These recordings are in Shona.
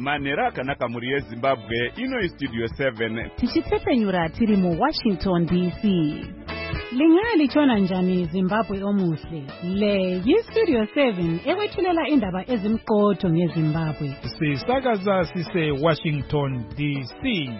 manhero akanaka mhuri yezimbabwe. Ino istudio 7 tichitsepenyura tiri muWashington DC. Lingalitshona njani Zimbabwe omuhle? Le yistudio 7 ewethulela indaba ezimqotho ngeZimbabwe. Sisakaza sise Washington DC.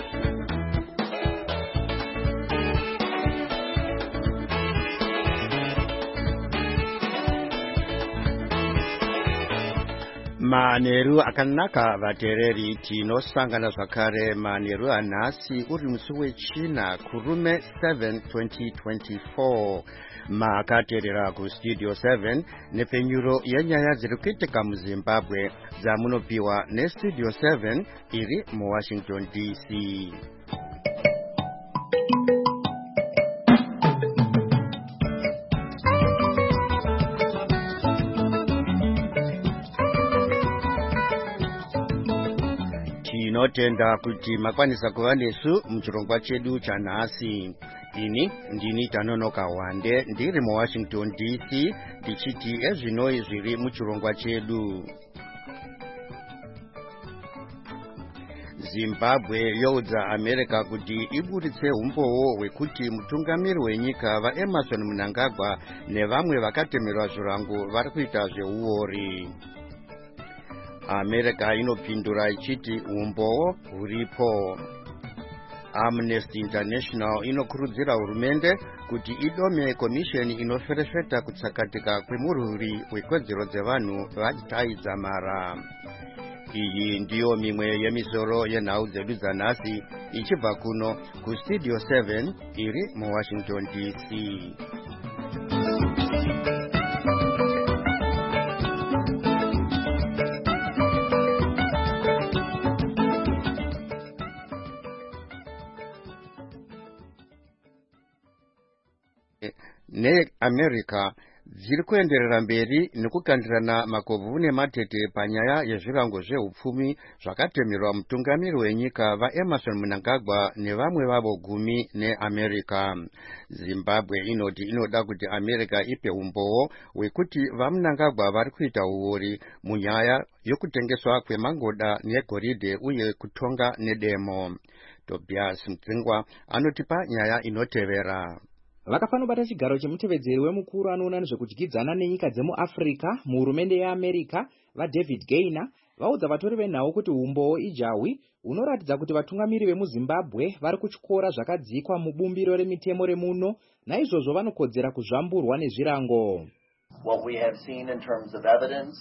Manheru akanaka vatereri, tinosangana zvakare manheru anhasi uri musi wechina kurume 7 2024. Makateerera kustudio 7 nepenyuro yenyaya dziri kuitika muZimbabwe dzamunopiwa nestudio 7 iri muWashington DC. Tinotenda kuti makwanisa kuva nesu muchirongwa chedu chanhasi. Ini ndini Tanonoka Wande ndiri muWashington DC tichiti ezvinoi zviri muchirongwa chedu. Zimbabwe youdza America kuti iburitse umboo hwekuti mutungamiri wenyika vaEmmerson Mnangagwa nevamwe vakatemerwa zvirango vari kuita zveuori. America inopindura ichiti umboo huripo. Amnesty International inokurudzira hurumende kuti idome komisheni inoferefeta kutsakatika kwemurwiri wekodzero dzevanhu vataidza mara. Iyi ndiyo mimwe yemisoro yenhau dzedu dzanhasi ichibva kuno kustudio 7 iri muWashington DC. NeAmerica dziri kuenderera mberi nekukandirana makobvu nematete panyaya yezvirango zveupfumi zvakatemerwa mutungamiri wenyika vaEmmerson Mnangagwa nevamwe vavo 10 neAmerica. Zimbabwe inoti inoda kuti America ipe umboo hwekuti vaMnangagwa vari kuita uori munyaya yokutengeswa kwemangoda negoridhe uye kutonga nedemo. Tobias Mtsingwa anotipa nyaya inotevera. Vakafanobata chigaro chemutevedzeri wemukuru anoona nezvekudyidzana nenyika dzemuAfrica muhurumende yeAmerica vaDavid Gaynor vaudza vatori venhau kuti umboo ijahwi hunoratidza kuti vatungamiri vemuZimbabwe vari kutyora zvakadzikwa mubumbiro remitemo remuno, naizvozvo vanokodzera kuzvamburwa nezvirango. What we have seen in terms of evidence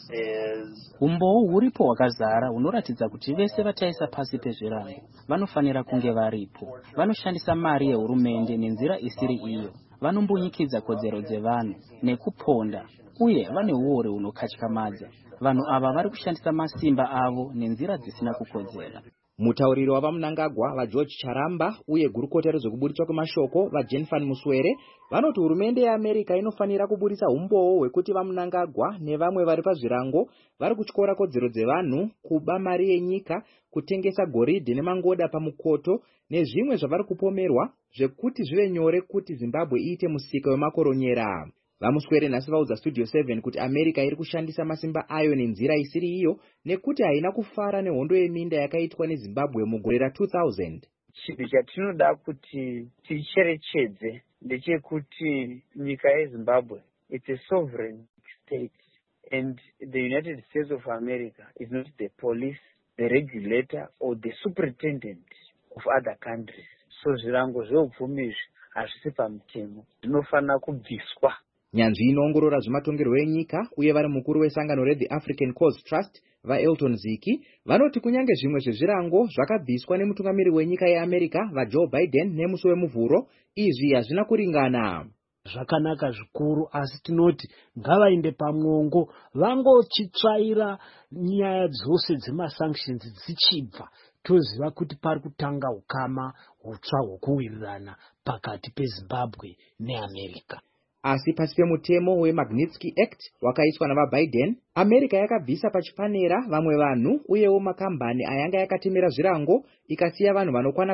is umboo huripo hwakazara hunoratidza kuti vese vataisa pasi pezvirango vanofanira kunge varipo. Vanoshandisa mari yehurumende nenzira isiri iyo, vanombonyikidza kodzero dzevanhu nekuponda, uye vane uori hunokatyamadza. Vanhu ava vari kushandisa masimba avo nenzira dzisina kukodzera. Mutauriri wavaMnangagwa vaGeorge Charamba uye gurukota rezvekuburitswa kwemashoko vaJenfan Muswere vanoti hurumende yeAmerica inofanira kuburitsa umboo hwekuti vaMnangagwa nevamwe vari pazvirango vari kutyora kodzero dzevanhu, kuba mari yenyika, kutengesa goridhe nemangoda pamukoto nezvimwe zvavari kupomerwa zvekuti zvive nyore kuti Zimbabwe iite musika wemakoronyera. Vamuswere nhasi vaudza studio 7 kuti America iri kushandisa masimba ayo nenzira isiri iyo nekuti haina kufara nehondo yeminda yakaitwa neZimbabwe mugore ra2000. Chinhu chatinoda kuti ticherechedze ndechekuti nyika yeZimbabwe it's a sovereign state and the United States of America is not the police, the regulator or the superintendent of other countries. So zvirango zveupfumi hazvisi pamutemo, zvinofanira kubviswa. Nyanzvi inoongorora zvematongerwo enyika uye vari mukuru wesangano reThe African Cause Trust vaElton Ziki vanoti kunyange zvimwe zvezvirango zvakabviswa nemutungamiri wenyika yeAmerica vaJoe Biden nemusi wemuvhuro, izvi hazvina kuringana. Zvakanaka zvikuru, asi tinoti ngavainde pamwongo vangochitsvaira nyaya dzose dzemasanctions dzichibva, toziva kuti pari kutanga ukama hutsva hwokuwirirana pakati peZimbabwe neAmerica. Asi pasi pemutemo weMagnitsky Act wakaiswa navaBiden, America yakabvisa pachipanera vamwe vanhu uyewo makambani ayanga yakatemera zvirango ikasiya vanhu vanokwana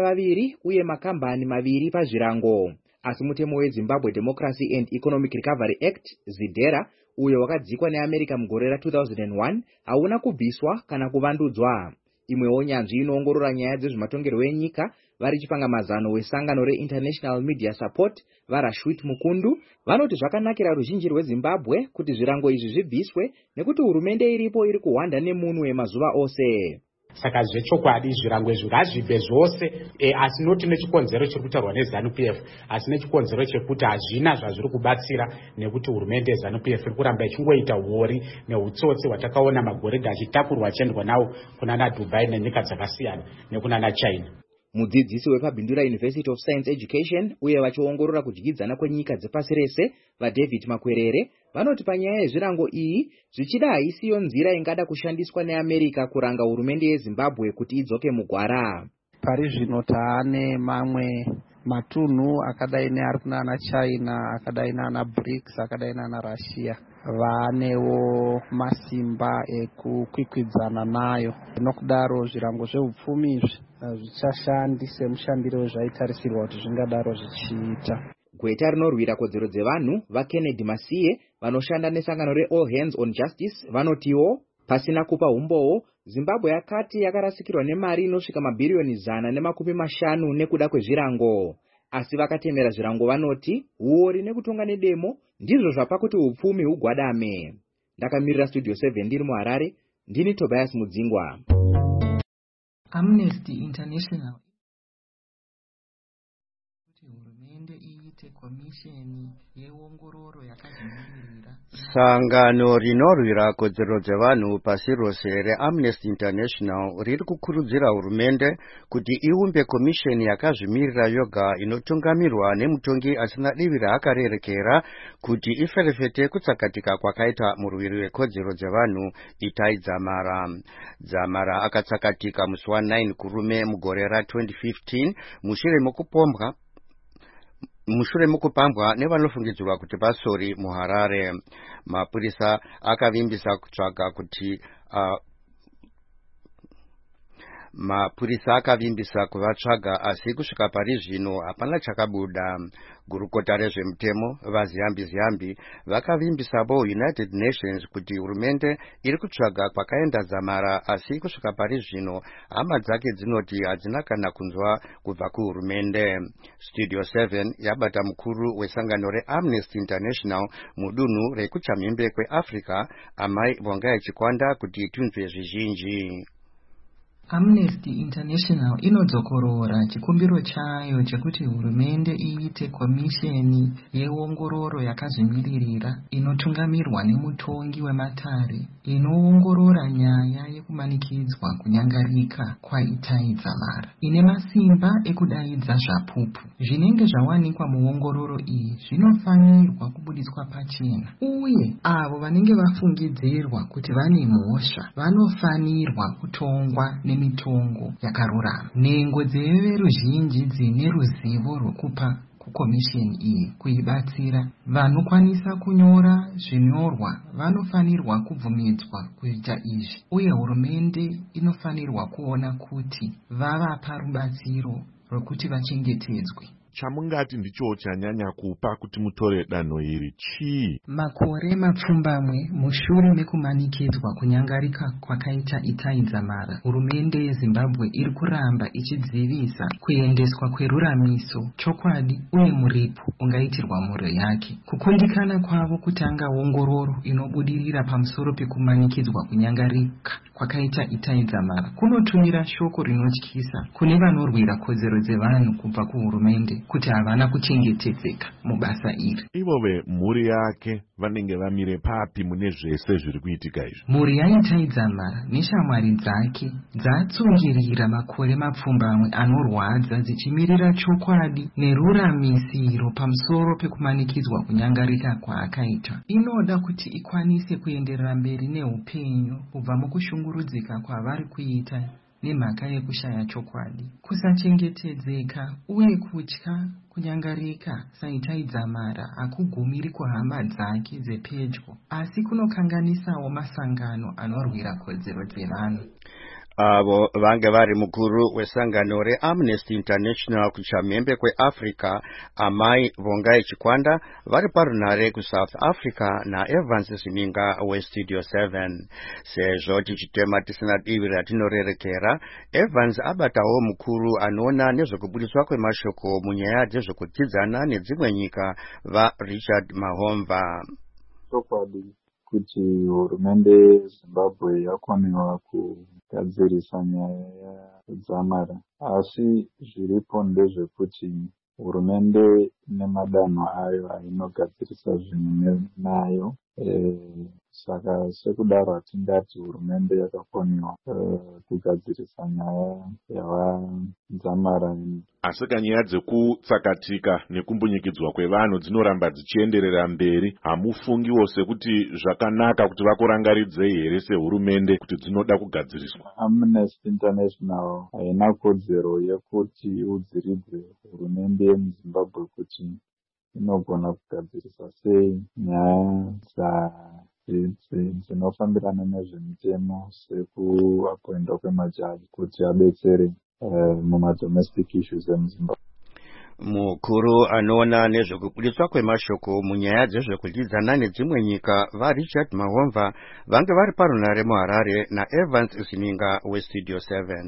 12 uye makambani 2 pazvirango. Asi mutemo weZimbabwe Democracy and Economic Recovery Act, ZIDERA, uyo wakadzikwa neAmerica mugore ra2001 hauna kubviswa kana kuvandudzwa. Imwewo nyanzvi inoongorora nyaya dzezvematongerwo enyika vari chipangamazano wesangano reInternational Media Support vaRashwit Mukundu vanoti zvakanakira ruzhinji rweZimbabwe kuti zvirango izvi zvibviswe nekuti hurumende iripo iri kuhwanda nemunwe mazuva ose. Saka zvechokwadi zvirango izvi ngazvibve zvose, asi noti nechikonzero chiri kutaurwa neZANU-PF, asi nechikonzero chekuti hazvina zvazviri kubatsira, nekuti hurumende yeZANU-PF iri kuramba ichingoita huori nehutsotsi hwatakaona magoridhe achitakurwa achiendwa nawo kunana Dubai nenyika dzakasiyana nekunana China. Mudzidzisi wepaBindura University of Science Education uye vachiongorora kudyidzana kwenyika dzepasi rese vaDavid Makwerere vanoti panyaya yezvirango iyi zvichida haisiyo nzira ingada kushandiswa neAmerica kuranga hurumende yeZimbabwe kuti idzoke mugwara. Pari zvino taane mamwe matunhu akadai neari kunana China, akadai nana BRICS, akadai nana Russia vanewo masimba ekukwikwidzana nayo. Nokudaro zvirango zveupfumi izvi zvichashandi semushandiro wezvaitarisirwa kuti zvingadaro zvichiita. Gweta rinorwira kodzero dzevanhu vaKennedy Masiye vanoshanda nesangano reAll Hands on Justice vanotiwo pasina kupa umbowo Zimbabwe yakati yakarasikirwa nemari inosvika mabhiriyoni 150 nekuda kwezvirango. Asi vakatemera zvirango vanoti huori nekutonga nedemo ndizvo zvapa kuti upfumi hugwadame. Ndakamirira Studio 7 ndiri muHarare, ndini Tobias Mudzingwa. Amnesty International hurumende iite komisheni yeongororo yakazvimirira. Sangano rinorwira kodzero dzevanhu pasi rose reAmnesty International riri kukurudzira hurumende kuti iumbe komisheni yakazvimirira yoga inotungamirwa nemutongi asina divi raakarerekera kuti iferefete kutsakatika kwakaita murwiri wekodzero dzevanhu Itai Dzamara. Dzamara akatsakatika musi wa9 kurume mugore ra2015 mushure mukupambwa nevanofungidzirwa kuti vasori muHarare. Mapurisa akavimbisa kutsvaga kuti kuvatsvaga asi kusvika pari zvino hapana chakabuda. Gurukota rezvemutemo vaziyambi vakavimbisavo United Nations kuti hurumende iri kutsvaga kwakaenda Dzamara asi kusvika pari zvino hama dzake dzinoti hadzina kana kunzwa kubva kuhurumende. Studio 7 yabata mukuru wesangano reAmnesty International mudunhu rekuchamhembe kweAfrica Amai Vongai Chikwanda kuti itunzwe zvizhinji. Amnesty International inodzokorora chikumbiro chayo chekuti hurumende iite komisheni yeongororo yakazvimiririra inotungamirwa nemutongi wematare inoongorora nyaya yekumanikidzwa kunyangarika kwaItai Dzamara ine masimba ekudaidza zvapupu. Zvinenge zvawanikwa muongororo iyi zvinofanirwa kubudiswa pachena, uye avo vanenge vafungidzirwa kuti vane mhosva vanofanirwa kutongwa mitongo yakarurama. Nhengo dzeveruzhinji dzine ruzivo rwekupa kukomisheni iyi kuibatsira vanokwanisa kunyora zvinyorwa vanofanirwa kubvumidzwa kuita izvi, uye hurumende inofanirwa kuona kuti vavapa rubatsiro rwekuti vachengetedzwe. Chamungati ndicho chanyanya kupa kuti mutore danho iri chii? Makore mapfumbamwe mushure mekumanikidzwa kunyangarika kwakaita Itai Dzamara, hurumende yeZimbabwe iri kuramba ichidzivisa kuendeswa kweruramiso, chokwadi uye muripo ungaitirwa mhuri yake. Kukundikana kwavo kutanga ongororo inobudirira pamusoro pekumanikidzwa kunyangarika kwakaita Itai Dzamara kunotumira shoko rinotyisa kune vanorwira kodzero dzevanhu kubva kuhurumende kuti havana kuchengetedzeka mubasa iri. Ivove mhuri yake vanenge vamire papi mune zvese zviri kuitika izvi? Mhuri yaItai Dzamara neshamwari dzake dzatsungirira makore mapfumbamwe anorwadza dzichimirira chokwadi neruramisiro pamusoro pekumanikidzwa kunyangarika kwaakaita. Inoda kuti ikwanise kuenderera mberi neupenyu kubva mukushungurudzika kwavari kuita nemhaka yekushaya chokwadi, kusachengetedzeka uye kutya kunyangarika saItai Dzamara hakugumiri kuhama dzake dzepedyo, asi kunokanganisawo masangano anorwira kodzero dzevanhu. avo vange vari mukuru wesangano reAmnesty International kuchamhembe kweAfrica Amai Vongai Chikwanda vari parunare kuSouth Africa naEvans Zininga weStudio 7. Sezvo tichitema tisina divi ratinorerekera, Evans abatawo mukuru anoona nezvekubudiswa kwemashoko munyaya dzezvekudzidzana nedzimwe nyika vaRichard Mahomva. Chokwadi kuti hurumende yeZimbabwe yakoniwa kugadzirisa nyaya yedzamara, asi zviripo ndezvekuti hurumende nemadanho ayo ainogadzirisa zvinhu nayo. Saka sekudaro hatingati hurumende yakakoniwa kugadzirisa nyaya yavadzamara. Asi nyaya dzekutsakatika nekumbunyikidzwa kwevanhu dzinoramba dzichienderera mberi. Hamufungiwo sekuti zvakanaka kuti vakurangaridzei here sehurumende kuti dzinoda kugadziriswa? Amnesty International haina kodzero yekuti udziridze hurumende yemuZimbabwe kuti inogona kugadzirisa sei nyaya dzinofambirana nezvemitemo sekuapoindwa kwemajaji kuti abetsere mumadomestic issues emuZimbabwe. Mukuru anoona nezvekubudiswa kwemashoko munyaya dzezvekudzidzana nedzimwe nyika vaRichard Mahomva vange vari parunare muHarare naEvans Zininga weStudio 7.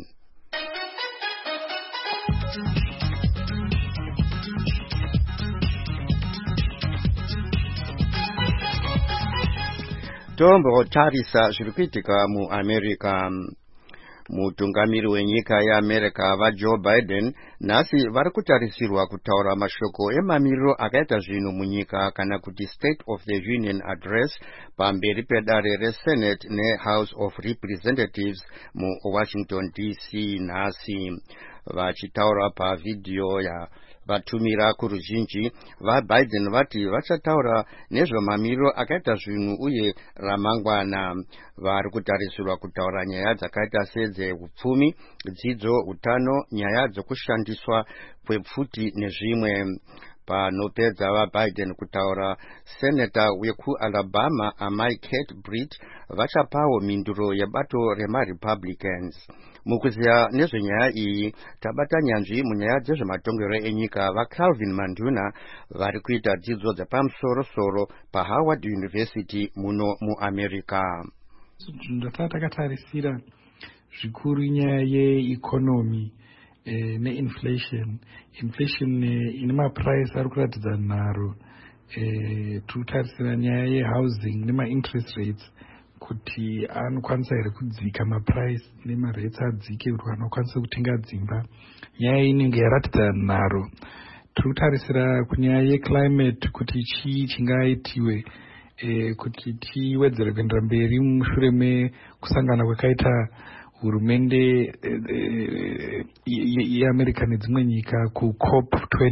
Tombotarisa zviri kuitika muAmerica. Mutungamiri wenyika yeAmerica vaJoe Biden nhasi vari kutarisirwa kutaura mashoko emamiriro akaita zvinhu munyika kana kuti State of the Union Address pamberi pedare reSenate neHouse of Representatives muWashington DC nhasi. Vachitaura pavidhiyo vatumira kuruzhinji, vaBiden vati vachataura nezvemamiriro akaita zvinhu uye ramangwana. Vari kutarisirwa kutaura nyaya dzakaita sedzehupfumi, dzidzo, utano, nyaya dzokushandiswa kwepfuti nezvimwe. Panopedza vaBiden kutaura, Senator wekuAlabama Amai Kate Britt vachapawo mhinduro yebato remaRepublicans. Mukuziya nezvenyaya iyi, tabata nyanzvi munyaya dzezvematongero enyika vaCalvin Manduna vari kuita dzidzo dzepamusoro-soro paHoward University muno muAmerica. Takatarisira zvikuru nyaya yeeconomy neinflation. Inflation ine maprice ari kuratidza nharo. Tutarisira nyaya yehousing nemainterest rates kuti anokwanisa here kudzika maprice nemarates adzike kuti vanhu vakwanisa kutenga dzimba. Nyaya inenge yaratidza nharo. Tiri kunyaya yeclimate kuti chii chingaitiwe kuti tiwedzere kuendera mberi mushure mekusangana kwakaita hurumende yeAmerica nedzimwe nyika kuCOP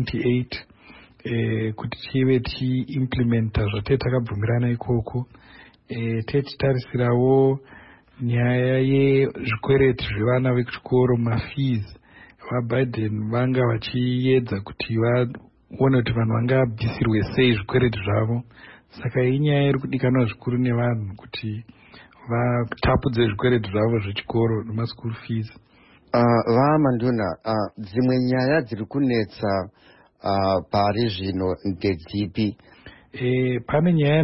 28 kuti tive tiimplementa zvatete takabvumirana ikoko. Tichitarisirawo nyaya yezvikwereti zvevana vekuchikoro, mafees. VaBiden vanga vachiedza kuti vaone kuti vanhu vangabvisirwe sei zvikwereti zvavo. Saka inyaya iri kudikanwa zvikuru nevanhu kuti vatapudze zvikwereti zvavo zvechikoro nemaschool fees. Manduna, dzimwe nyaya dziri kunetsa pari zvino ndedzipi? Pane nyaya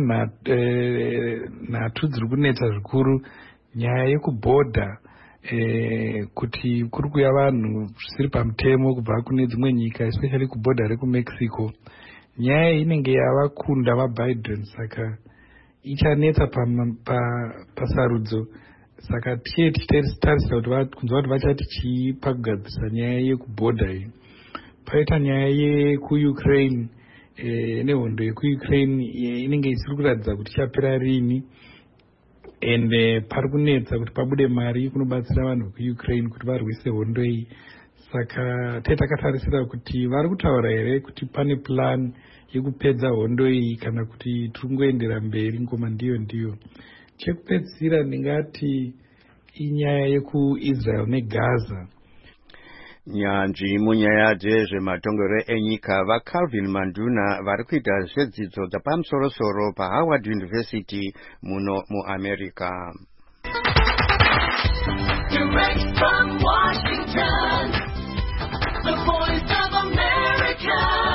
nhatu dziri kunetsa zvikuru. Nyaya yekubhodha, kuti kuri kuuya vanhu zvisiri pamutemo kubva kune dzimwe nyika, especially kubhodha rekuMexico. Nyaya inenge yavakunda vaBiden, saka ichanetsa pasarudzo. Saka tichitarisira kuti vachati chii pakugadzirisa nyaya yekubhodha iyi. Paita nyaya yekuUkraine, nehondo yekuUkraine inenge isiri kuratidza kuti chapera rini, ende pari kunetsa kuti pabude mari kunobatsira vanhu vekuUkraine kuti varwise hondo iyi. Saka takatarisira kuti vari kutaura here kuti pane plan yekupedza hondo iyi kana kuti tiringoendera mberi ngoma ndiyo. Chekupedzisira ndingati inyaya yekuIsrael neGaza. Nyanzvi munyaya dzezvematongero enyika vaCalvin Manduna vari kuita zvedzidzo dzepamusoro-soro paHoward University muno muAmerica. Direct from Washington, the voice of America,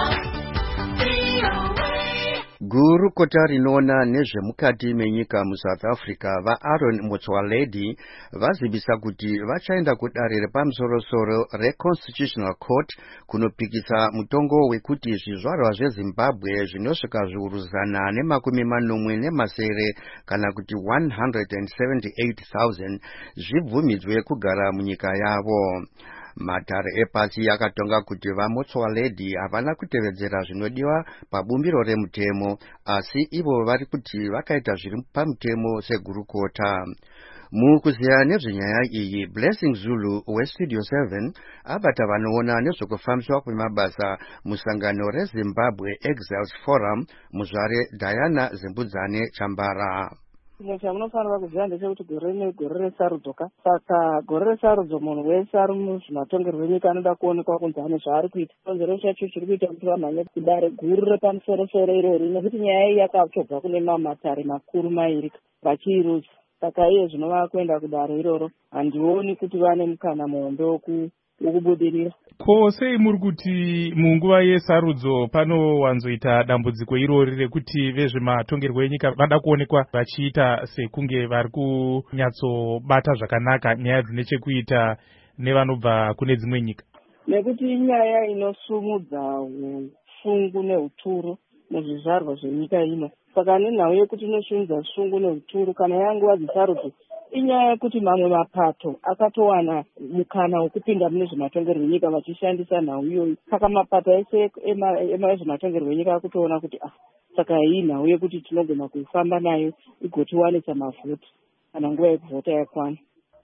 VOA. Gurukota rinoona nezvemukati menyika muSouth Africa vaAaron Motsoaledi vazivisa kuti vachaenda kudare repamusoro-soro reConstitutional Court kunopikisa mutongo wekuti zvizvarwa zveZimbabwe zvinosvika zviuru 180 kana kuti 178,000 zvibvumidzwe kugara munyika yavo. Matare epasi yakatonga kuti vaMotsoaledi havana kutevedzera zvinodiwa pabumbiro remutemo, asi ivo vari kuti vakaita zviri pamutemo segurukota. Mukuziya nezvenyaya iyi, Blessing Zulu weStudio 7 abata vanoona nezvekufambiswa kwemabasa musangano reZimbabwe Exiles Forum muzvare Diana Zimbudzane Chambara. Chimwe chamunofanira kuziva ndechekuti gore negore resarudzo saka gore resarudzo munhu wese ari muzvimatongerwo enyika anoda kuonekwa kunzi ane zvaari kuita. Chikonzero chacho chiri kuita kuti vamhanye kudare guru repamusoro-soro irori nekuti nyaya iyi yakatobva kune mamatare makuru mairi vachiirudza. Saka iye zvinova kuenda kudare iroro handioni kuti vane mukana muhombe wokubudirira. Ko sei muri kuti munguva yesarudzo panowanzoita dambudziko irori rekuti vezvematongerwo enyika vada kuonekwa vachiita sekunge vari kunyatsobata zvakanaka nyaya dzine chekuita nevanobva kune dzimwe nyika? Nekuti inyaya inosumudza ufungu neuturu muzvizvarwa zvenyika ino. Saka nenhau yekuti inosumudza ufungu neuturu kana yanguva dzesarudzo, inyaya yekuti mamwe mapato akatowana mukana wokupinda mune zvematongerwo enyika vachishandisa nhau iyoyi. Saka mapato ese ezvematongerwo enyika akutoona kuti saka iyi nhau yekuti tinogona kuifamba nayo igotiwanisa mavhoti kana nguva yekuvhota yakwana.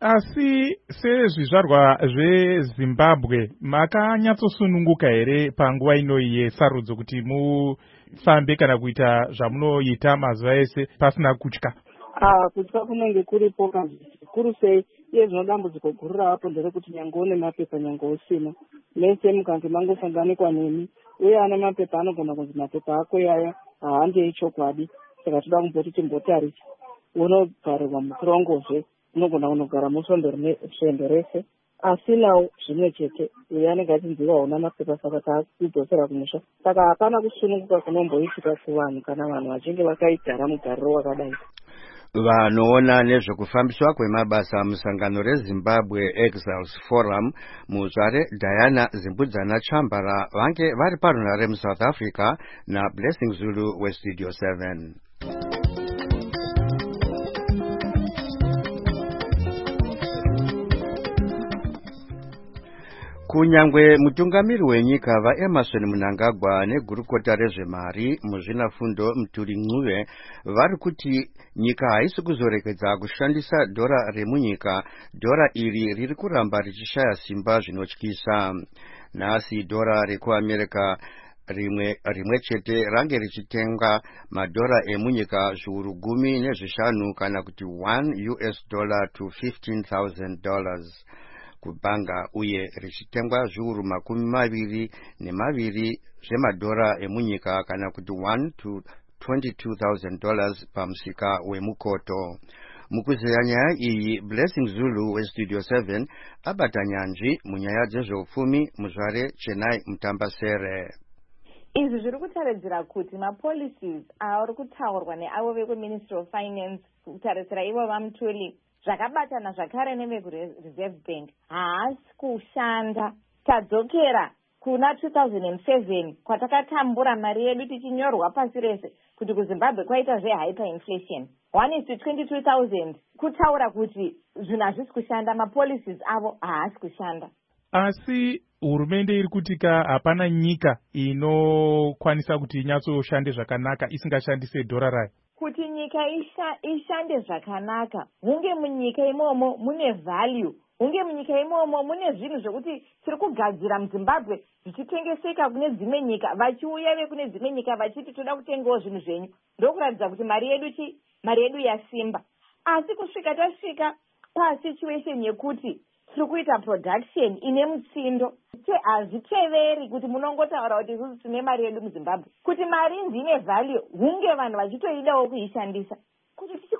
Asi sezvizvarwa zveZimbabwe makanyatsosununguka here panguva inoyi yesarudzo kuti mufambe kana kuita zvamunoita mazuva ese pasina kutya? Kutya kunenge kuripo kazvikuru sei. Iye zvinodambudziko guru ravapo nderekuti nyange une mapepa nyange usina, mese mukange mangosanganikwa nemi uye ana mapepa anogona kunzi mapepa ako yaya haandei chokwadi, saka toda kumboti timbotarisa. Unogarirwa mukurongozve, unogona kunogara musvondo rese asinawo zvimwe chete, uye anenge achinziva hauna mapepa saka taakudzosera kumusha. Saka hapana kusununguka kunomboitika kuvanhu kana vanhu vachinge vakaigara mugariro wakadai. Vanoona nezvekufambiswa kwemabasa musangano reZimbabwe Exiles Forum muzvare Diana Zimbudzana Chambara vange vari parunhare muSouth Africa naBlessing Zulu weStudio 7. Kunyangwe mutungamiri wenyika vaEmmerson Mnangagwa negurukota rezvemari muzvinafundo Muturi Ncube vari kuti nyika haisi kuzorekedza kushandisa dhora remunyika. Dhora iri riri kuramba richishaya simba zvinotyisa. Nhasi dhora rekuAmerica rimwe chete range richitenga madhora emunyika zviuru 15 kana kuti $1 to $15,000 kubhanga, uye richitengwa zviuru 22 zvemadhora emunyika kana kuti $1 to $22,000 pamusika wemukoto. Mukuzeya nyaya iyi, Blessing Zulu weStudio 7 abata nyanzvi munyaya dzezveupfumi muzvare Chennai Mutambasere. Izvi zviri kutaridzira kuti mapolicies ari kutaurwa neavo vekuMinistry of Finance kutarisira ivo vaMutuli zvakabatana zvakare nevekuReserve Bank haasi kushanda. Tadzokera kuna 2007 kwatakatambura mari yedu tichinyorwa pasi rese kuti kuZimbabwe kwaita zvehyperinflation 1:22,000, kutaura kuti zvinhu hazvisi kushanda, mapolicies avo haasi kushanda. Asi hurumende iri kutika hapana nyika inokwanisa kuti inyatsoshande zvakanaka isingashandise dhora rayo. Kuti nyika ishande zvakanaka, hunge munyika imomo mune value, hunge munyika imomo mune zvinhu zvokuti tiri kugadzira muZimbabwe zvichitengeseka kune dzimwe nyika, vachiuya vekune dzimwe nyika vachiti toda kutengawo zvinhu zvenyu, ndokuratidza kuti mari yedu yasimba. Asi kusvika tasvika pasituation yekuti tiri kuita production ine mutsindo, hazviteveri kuti munongotaura kuti isusu tine mari yedu muZimbabwe. Kuti mari ndine value, hunge vanhu vachitoidawo kuishandisa. Kuti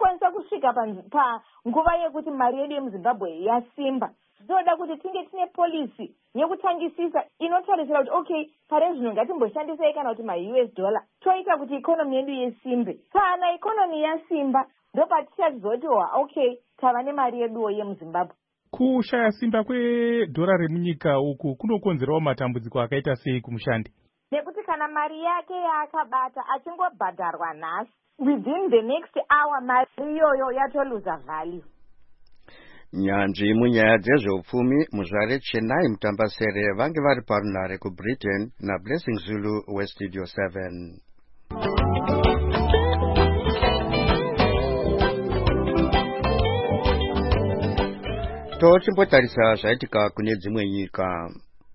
tinokwanisa kusvika panguva yekuti mari yedu yemuzimbabwe yasimba. Tinoda kuti tinge tine polisi yekutangisisa inotarisira kuti okay, pare zvino ngatimboshandisai kana kuti ma-US dollar toita kuti ikonomi yedu yesimbe. Kana ikonomi yasimba ndopatichazizotiwa okay, tava nemari yeduwo yemuzimbabwe. Kushaya simba kwedhora remunyika uku kunokonzerawo matambudziko akaita sei kumushandi? Nekuti kana mari yake yaakabata achingobhadharwa nhasi, within the next hour mari iyoyo yatoluza value. Nyanzvi munyaya dzezveupfumi muzvare Chennai Mutambasere vange vari parunhare kuBritain naBlessing Zulu weStudio 7. Tochimbotarisa zvaitika kune dzimwe nyika.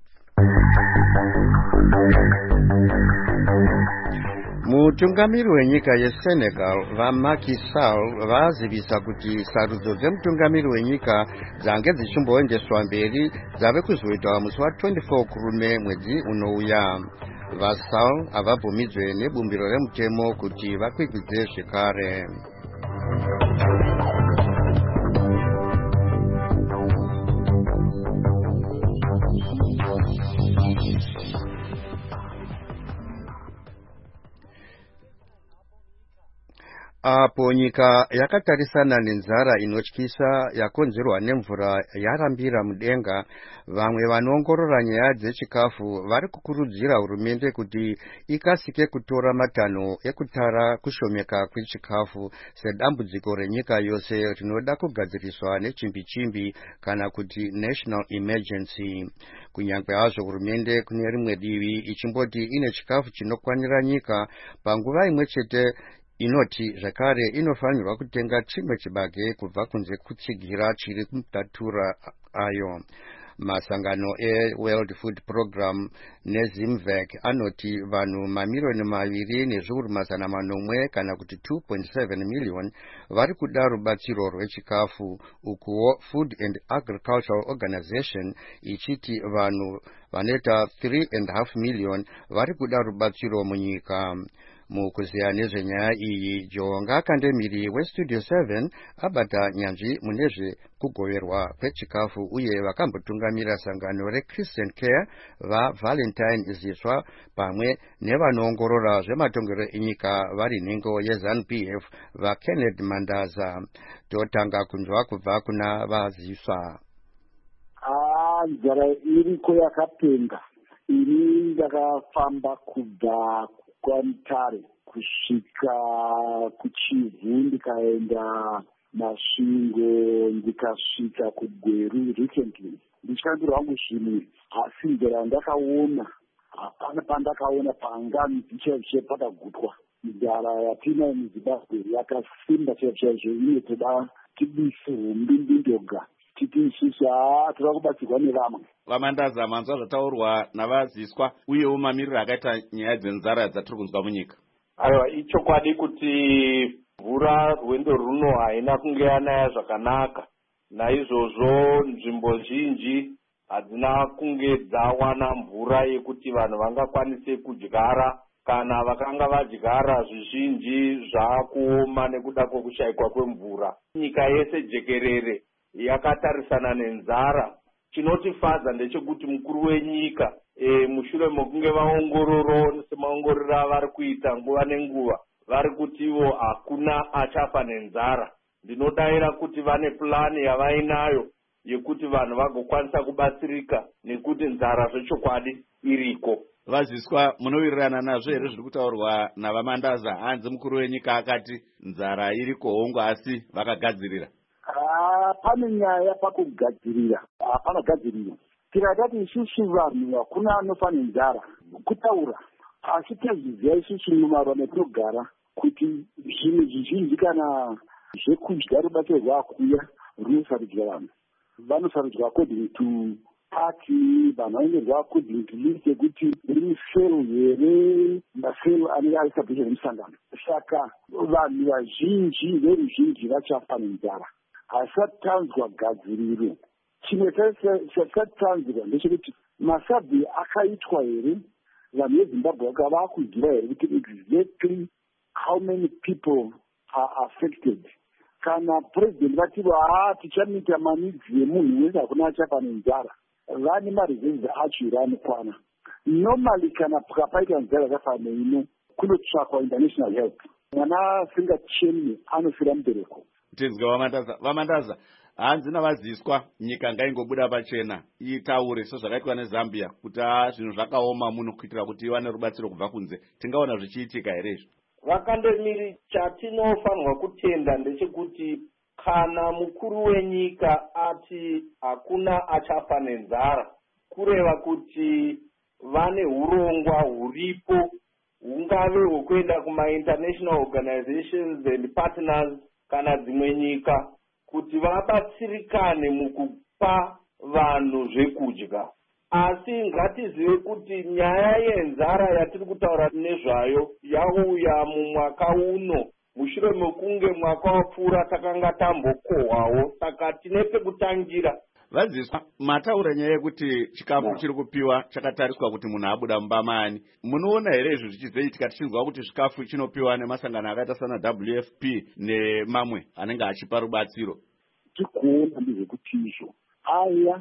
Mutungamiri wenyika yeSenegal vaMacky Sall vazivisa kuti sarudzo dzemutungamiri wenyika dzange dzichimboendeswa mberi dzave kuzoitwa musi wa24 kurume mwedzi unouya. VaSall havabvumidzwe nebumbiro remutemo kuti vakwikwidze zvekare. Apo nyika yakatarisana nenzara inotyisa yakonzerwa nemvura yarambira mudenga, vamwe vanoongorora nyaya dzechikafu vari kukurudzira hurumende kuti ikasike kutora matanho ekutara kushomeka kwechikafu sedambudziko renyika yose rinoda kugadziriswa nechimbi-chimbi kana kuti national emergency. Kunyange hazvo hurumende kune rimwe divi ichimboti ine chikafu chinokwanira nyika, panguva imwe chete inoti zvakare inofanirwa kutenga chimwe chibage kubva kunze kutsigira chiri kumutatura ayo. Masangano eWorld Food Program neZimvec anoti vanhu mamirioni 2.8 kana kuti 2.7 million vari kuda rubatsiro rwechikafu, ukuwo Food and Agricultural Organization ichiti vanhu vanoita 3.5 million vari kuda rubatsiro munyika. Mukuziya nezvenyaya iyi, Jonga Kandemiri weStudio 7 abata nyanzvi munezve kugoverwa kwechikafu uye vakambotungamira sangano reChristian Care vaValentine Ziswa pamwe nevanoongorora zvematongero enyika vari nhengo yeZANU-PF vaKenneth Mandaza. Totanga kunzwa kubva kuna vaZiswa. Nzara iriko yakapenga. Ini ndakafamba kubva kwaMutare kusvika kuChivu ndikaenda Masvingo ndikasvika kuGweru recently. Ndichikambirwa hangu zvimwe, asi nzira ndakaona hapana pandakaona pangamiti chaizvo pakagutwa. Nzara yatina muZimbabwe yakasimba chaizvo, inotoda tibise hombi ndoga titi isusu toda kubatsirwa nevamwe. Vamandaza, manzwa zvataurwa navaZiswa uyewo mamiriro akaita nyaya dzenzara dzatiri kunzwa munyika. Aiwa, ichokwadi kuti mvura rwendo runo haina kunge yanaya zvakanaka. Naizvozvo nzvimbo zhinji hadzina kunge dzawana mvura yekuti vanhu vangakwanise kudyara, kana vakanga vadyara zvizhinji zvaakuoma nekuda kwokushayikwa kwemvura. Nyika yese jekerere yakatarisana nenzara. Chinotifadza ndechekuti mukuru wenyika mushure mokunge vaongororo semaongorora vari kuita nguva nenguva, vari kutiwo hakuna achafa nenzara. Ndinodayira kuti vane plani yavainayo yekuti vanhu vagokwanisa kubatsirika nekuti nzara zvechokwadi iriko. VaZiswa, munowirirana nazvo here zviri kutaurwa navaMandaza? Hanzi mukuru wenyika akati nzara iriko hongu asi vakagadzirira. Pane nyaya pakugadzirira, hapana gadzirira. Tikati isusu vanhu hakuna anofane nzara kutaura, asi tazviziva isusu mumaruwa metinogara kuti zvinhu zvizhinji kana zvekudya rubatso rwaakuuya runosarudzwa vanhu. Vanosarudzwa according to party, vanhu vanoenderwa according to list yekuti iri musero here, masero anenge ari established nemusangano. Saka vanhu vazhinji veruzhinji vachafa nenzara. Hasatanzwa gadziriro. Chimwe chasatanzwa ndechekuti masabhi akaitwa here, vanhu veZimbabwe vakuziva here kuti exactly how many people are affected kana purezidendi vativo tichamita manidzi emunhu wese hakuna achafa nenzara, vane marezenzi acho iri anokwana. Normally kana pakapaita nzara yakafanana neino kunotsvakwa international help. Mwana asingachemi anofira mubereko. Tinzwa Vamandaza, hanzi navaziswa nyika ngaingobuda pachena itaure sezvakaitwa neZambia kuti zvinhu zvakaoma muno kuitira kuti iwane rubatsiro kubva kunze. Tingaona zvichiitika here izvo? Vakandemiri chatinofanirwa kutenda ndechekuti kana mukuru wenyika ati hakuna achafa nenzara, kureva kuti vane urongwa huripo, hungave hwekuenda kuma-international organizations and partners kana dzimwe nyika kuti vabatsirikane mukupa vanhu zvekudya. Asi ngatizive kuti nyaya yenzara yatiri kutaura nezvayo yauya mumwaka uno mushure mekunge mwaka wapfuura takanga tambokohwawo, saka tine pekutangira. Vadziswa, mataura nyaya yekuti chikafu chiri kupiwa chakatariswa kuti munhu abuda mumbamani. Munoona here izvo zvichizoitika tichinzwa kuti chikafu chinopiwa nemasangano akaita sana WFP nemamwe anenge achipa rubatsiro? Tikuona ndezvekuti izvo aya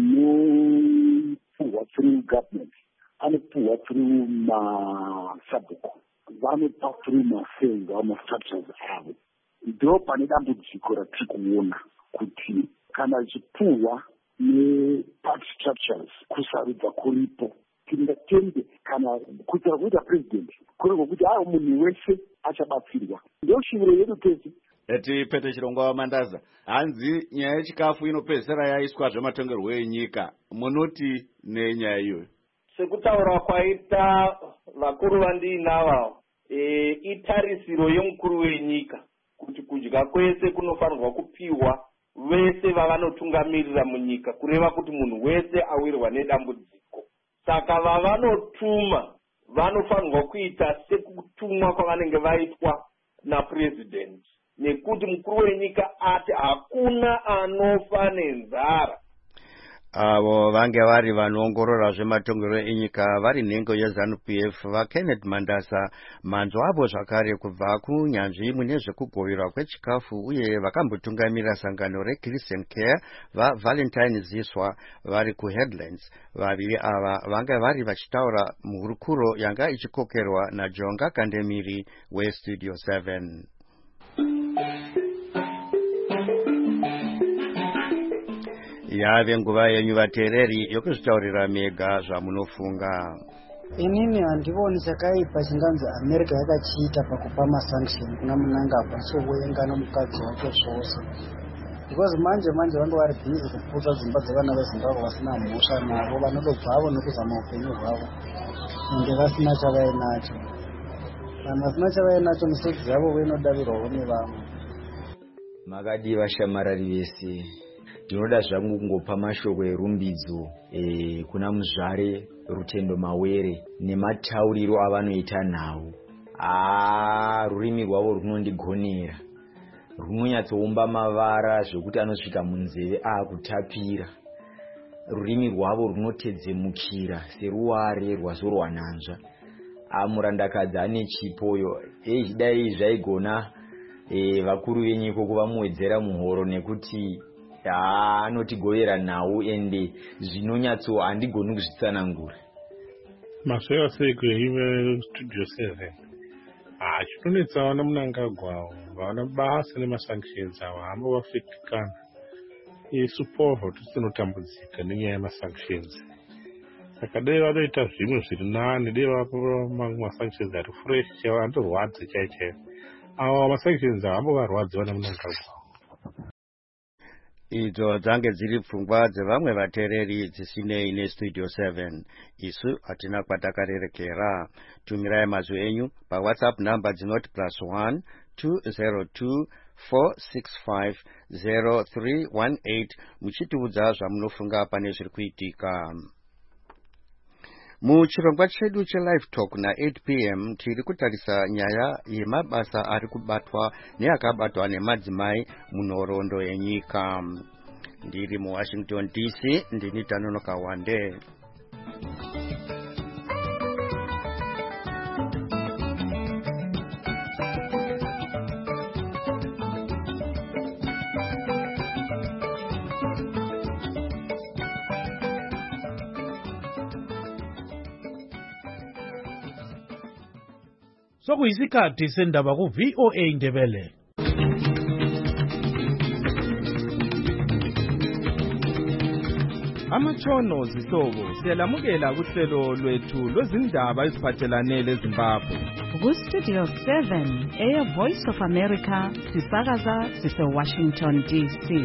anopuhwa through government, anopuhwa through masabhuku, vanopa through masenz au mastructures avo. Ndo pane dambudziko ratiri kuona kuti kana chipuhwa neparty structures kusarudza kuripo, tingatende kana kuitira kuita president kurego kuti munhu wese achabatsirwa. Ndo shuviro yedu tese. Pete Chirongwa Vamandaza, hanzi nyaya yechikafu inopedzisira yaiswa zvematongerwo enyika. Munoti nenyaya iyoyo? Sekutaura kwaita vakuru vandiinava, itarisiro yomukuru wenyika kuti kudya kwese kunofanirwa kupiwa vese vavanotungamirira munyika, kureva kuti munhu wese awirwa nedambudziko. Saka vavanotuma vanofanirwa kuita sekutumwa kwavanenge vaitwa napresident, nekuti mukuru wenyika ati hakuna anofa nenzara. Avo vange vari vanoongorora zvematongerwo enyika vari nhengo yeZANU-PF vaKenneth Mandasa, manzwa avo zvakare kubva kunyanzvi mune zvekugoverwa kwechikafu uye vakambotungamirira sangano reChristian Care vaValentine Ziswa vari kuHeadlands. Vaviri ava vanga vari vachitaura muhurukuro yanga ichikokerwa naJonga Kandemiri weStudio 7. Yave nguva yenyu vateereri yokuzvitaurira mega zvamunofunga. Inini handivoni chakaipa chinganzi America yakachiita pakupa masanction kuna Mnangagwa sokuenga nomukadzi wake zvose. Because manje vange vari busy kuputsa dzimba dzevana veZimbabwe vasina mhosva navo vanotobvavo nokuzama upenyu hwavo ende vasina chavainacho. Vanhu vasina chavainacho misodzi yavo inodavirwawo nevamwe. Makadiva shamarari vese, ndinoda zvangu kungopa mashoko erumbidzo kuna muzvare Rutendo Mawere nematauriro avanoita nawo. Rurimi rwavo runondigonera, runonyatsoumba mavara zvokuti anosvika munzeve akutapira. Rurimi rwavo runotedzemukira seruware rwazorwananzva. Murandakadzi ane chipoyo, dai zvaigona vakuru venyika kuvamuwedzera muhoro nekuti anotigovera nawo ende zvinonyatso handigoni kuzvitsanangura. Masveva sei kuive Studio 7? Chitonetsa Mnangagwa vana basa nemasanctions avo hamba vafitikana. Isu povo tisinotambudzika nenyaya yemasanctions. Saka dai vanoita zvimwe zviri nani, dai vapa masanctions ari fresh andorwadza chaichaio. Ava masanctions hamba varwadza vana Mnangagwa. Idzo dzange dziri pfungwa dzevamwe vateereri dzisinei neStudio 7. Isu hatina kwatakarerekera. Tumirai mazwi enyu paWhatsApp namba dzinoti +1 202 465 0318 muchitiudza zvamunofunga pane zviri kuitika. Muchirongwa chedu cheLive Talk na8 p.m. tiri kutarisa nyaya yemabasa ari kubatwa neakabatwa nemadzimai munhoroondo yenyika. Ndiri muWashington DC, ndini Tanonoka Wande. sokuyisikhathi sendaba ku-VOA Ndebele. Amatshono zihlobo siyalamukela kuhlelo lwethu lwezindaba eziphathelane leZimbabwe. Ku-Studio 7 Air Voice of America sisakaza sise-Washington DC.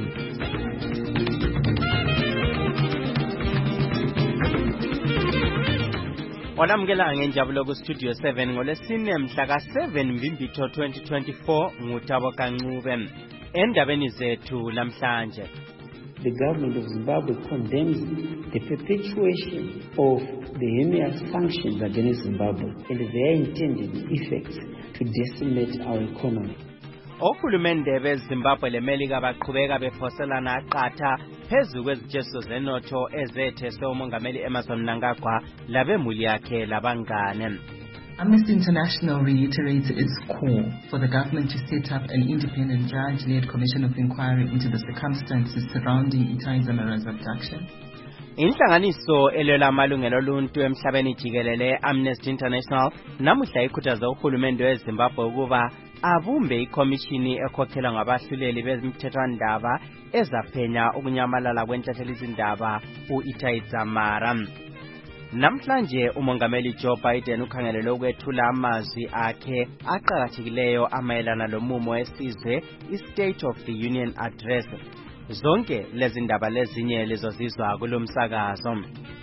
Olamukela ngenjabulo ku-Studio 7 ngolesine mhla ka-7 Mvimbitho 2024 nguThabo Kancube. Endabeni zethu lamhlanje. The government of Zimbabwe condemns the perpetuation of the EMEA sanctions against Zimbabwe and their intended effects to decimate our economy. Ohulumende beZimbabwe leMelika baqhubeka bephoselana aqatha phezu kwezitsheso zenotho ezetheswe umongameli Emmerson Mnangagwa labemuli yakhe labangane. Amnesty International reiterates its call for the government to set up an independent judge-led commission of inquiry into the circumstances surrounding Itai Dzamara's abduction. Inhlanganiso elwela amalungelo oluntu emhlabeni jikelele Amnesty International namuhla ikhuthaza uhulumende weZimbabwe ukuba abumbe ikomishini ekhokhelwa ngabahluleli bezimthethwandaba ezaphenya ukunyamalala kwentethelizindaba u-Itai Dzamara. Namhlanje umongameli Joe Biden ukhangelele ukwethula amazwi akhe aqhakathekileyo amayelana lomumo wesizwe i-State of the Union Address. Zonke lezi ndaba lezinye lizozizwa kulomsakazo.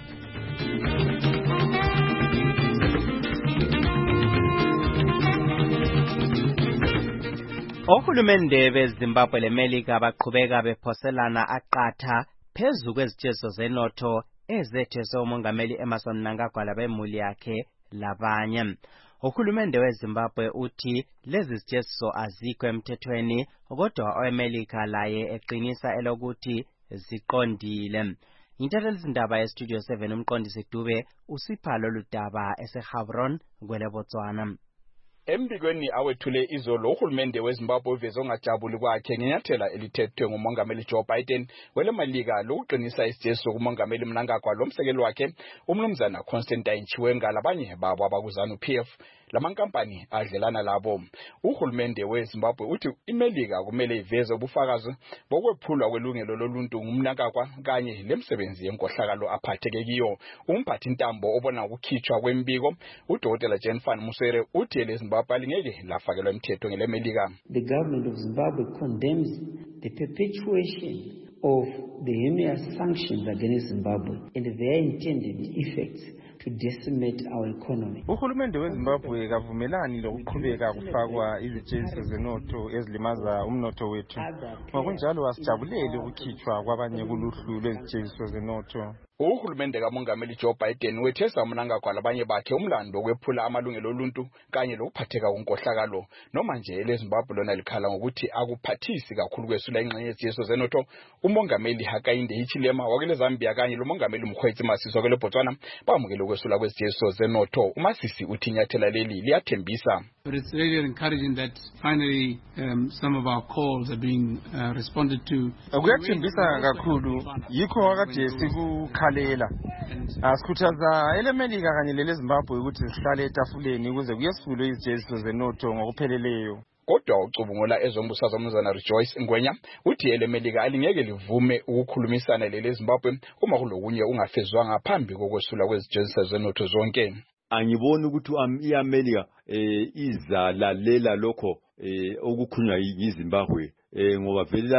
Ohulumende beZimbabwe leMelika baqhubeka bephoselana aqatha phezu kwezitsheso zenotho ezetheswe umongameli Emmerson Mnangagwa labemuli yakhe labanye. Uhulumende weZimbabwe uthi lezi zitsheso azikho emthethweni kodwa oweMelika laye eqinisa elokuthi ziqondile. Intathelizindaba yeStudio 7 umqondisi Dube usipha lolu daba eseHabron kweleBotswana. Embikweni awethule izolo uhulumende weZimbabwe uveze ongajabuli kwakhe ngenyathela elithethwe ngumongameli Joe Biden weleMelika lokuqinisa isitsheso kumongameli Mnangagwa lomsekeli wakhe umnumzana Constantine Chiwenga labanye babo abakuZANU-PF lamankampani adlelana labo. Uhulumende weZimbabwe uthi iMelika kumele iveze ubufakazi bokwephulwa kwelungelo loluntu nguMnangagwa kanye lemsebenzi yenkohlakalo aphatheke kiyo. Umphathi intambo obona ukukhitshwa kwembiko uDokotela Jenfan Musere uthi eleZimbabwe alingeke lafakelwa emthetho ngeleMelika. The government of Zimbabwe condemns the perpetuation of the EMEA sanctions against Zimbabwe and their intended effects to decimate our economy. Uhulumende weZimbabwe kavumelani lokuqhubeka kufakwa izitsheso zenotho ezilimaza umnotho wethu. Ngokunjalo asijabuleli ukukhitshwa kwabanye kuluhlu lwezitsheso zenotho. Uhulumende kamongameli Joe Biden wethesa Mnangagwa labanye bakhe umlando okwephula amalungelo oluntu kanye lokuphatheka konkohlakalo. Noma nje eleZimbabwe lona likhala ngokuthi akuphathisi kakhulu kwesula ingxenye yezitsheso zenotho. Umongameli Hakainde Hichilema wakele Zambia kanye lomongameli Mkhwetsi Masisi wakele Botswana bamukele ukwesula kwezitsheso zenotho. uMasisi uthi inyathela leli liyathembisa. But it's really encouraging that finally some of our calls are being responded to. Kuyathembisa kakhulu yikho wakade sikukhalela. Asikhuthaza eleMelika kanye leleZimbabwe ukuthi sihlale etafuleni ukuze kuyesulwe izitsheso zenotho ngokupheleleyo. Kodwa ucubungula ezombusazwe umnumzana Rejoice Ngwenya uthi eleMelika alingeke livume ukukhulumisana leleZimbabwe uma kulokunye ungafezwa ngaphambi kokwesula kwezitsheso zenotho zonke. Angiboni ukuthi iAmerica izalalela lokho okukhunywa yiZimbabwe ngoba vele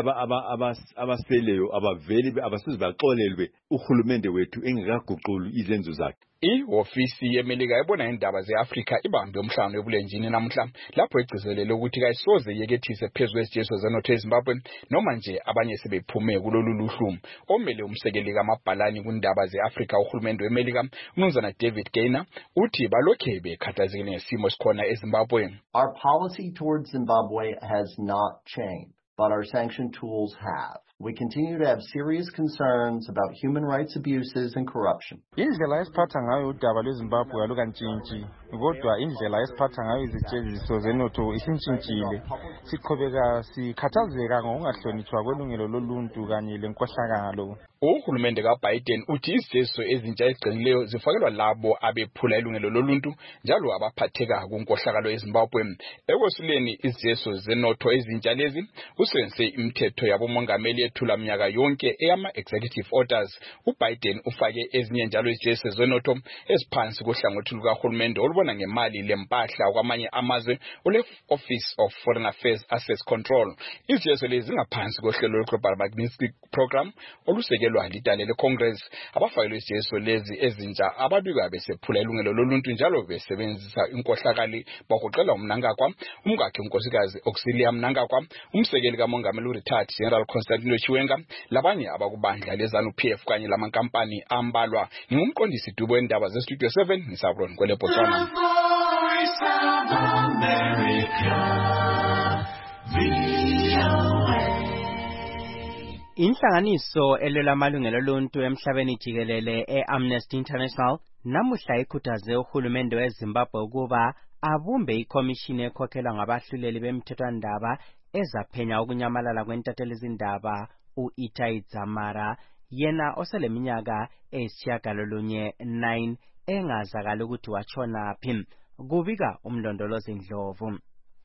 abaseleyo abaveli abasuze baxolelwe uhulumende wethu engakaguquli izenzo zakhe. Ihofisi yeMelika ebona indaba zeAfrika ibambe umhlangano ebulenjini namhla lapho egcizelele ukuthi kayisoze yekethise phezulu kwezitsheso zenotho eZimbabwe noma nje abanye sebephume kulolu luhlu. Omele umsekeli kaMabhalani kundaba zeAfrika uhulumende weMelika umnumzana David Gaynor uthi balokhe bekhathazekile ngesimo esikhona eZimbabwe. Our policy towards Zimbabwe has not changed, but our sanction tools have. We continue to have serious concerns about human rights abuses and corruption. Indlela esiphatha ngayo udaba lweZimbabwe alukantshintshi kodwa indlela esiphatha ngayo izitsheziso zenotho isintshintshile. Siqhubeka sikhathazeka ngokungahlonitshwa kwelungelo loluntu kanye lenkohlakalo. Uhulumende kaBiden uthi izitsheziso ezintsha eziqinileyo zifakelwa labo abephula ilungelo loluntu njalo abaphatheka kunkohlakalo eZimbabwe. Ekwesuleni izitsheziso zenotho ezintsha lezi usebenzise imithetho yabomongameli ethula minyaka yonke eyama-executive orders. uBiden ufake ezinye njalo izitsheziso zenotho eziphansi kohlangothi lukahulumende olubona ngemali lempahla kwamanye amazwe ole-Office of Foreign Affairs Assets Control. Izitsheziso lezi zingaphansi kohlelo lwe-Global Magnitsky Program olusekelwa lidale leCongress. Abafakelwe izitsheziso lezi ezintsha ababikwa besephula ilungelo loluntu njalo besebenzisa inkohlakali bagoqela uMnangagwa, umkakhe unkosikazi Auxilia Mnangagwa, umsekeli kamongameli uRetired General Constantino Chiwenga, labanye abakubandla leZANU-PF kanye lamankampani ambalwa. Ngumqondisi Dubo wendaba zeStudio 7 ngisabron kwele Botswana. Inhlanganiso elwela amalungelo oluntu emhlabeni jikelele e-Amnesty International namuhla ikhuthaze uhulumende weZimbabwe ukuba abumbe ikomishini ekhokhelwa ngabahluleli bemithethwandaba ezaphenya ukunyamalala kwentatheli izindaba u-Itai Dzamara, yena oseleminyaka eyisitshiyagalolunye 9 engazakala ukuthi watshona phi. Kubika umlondolozi Ndlovu.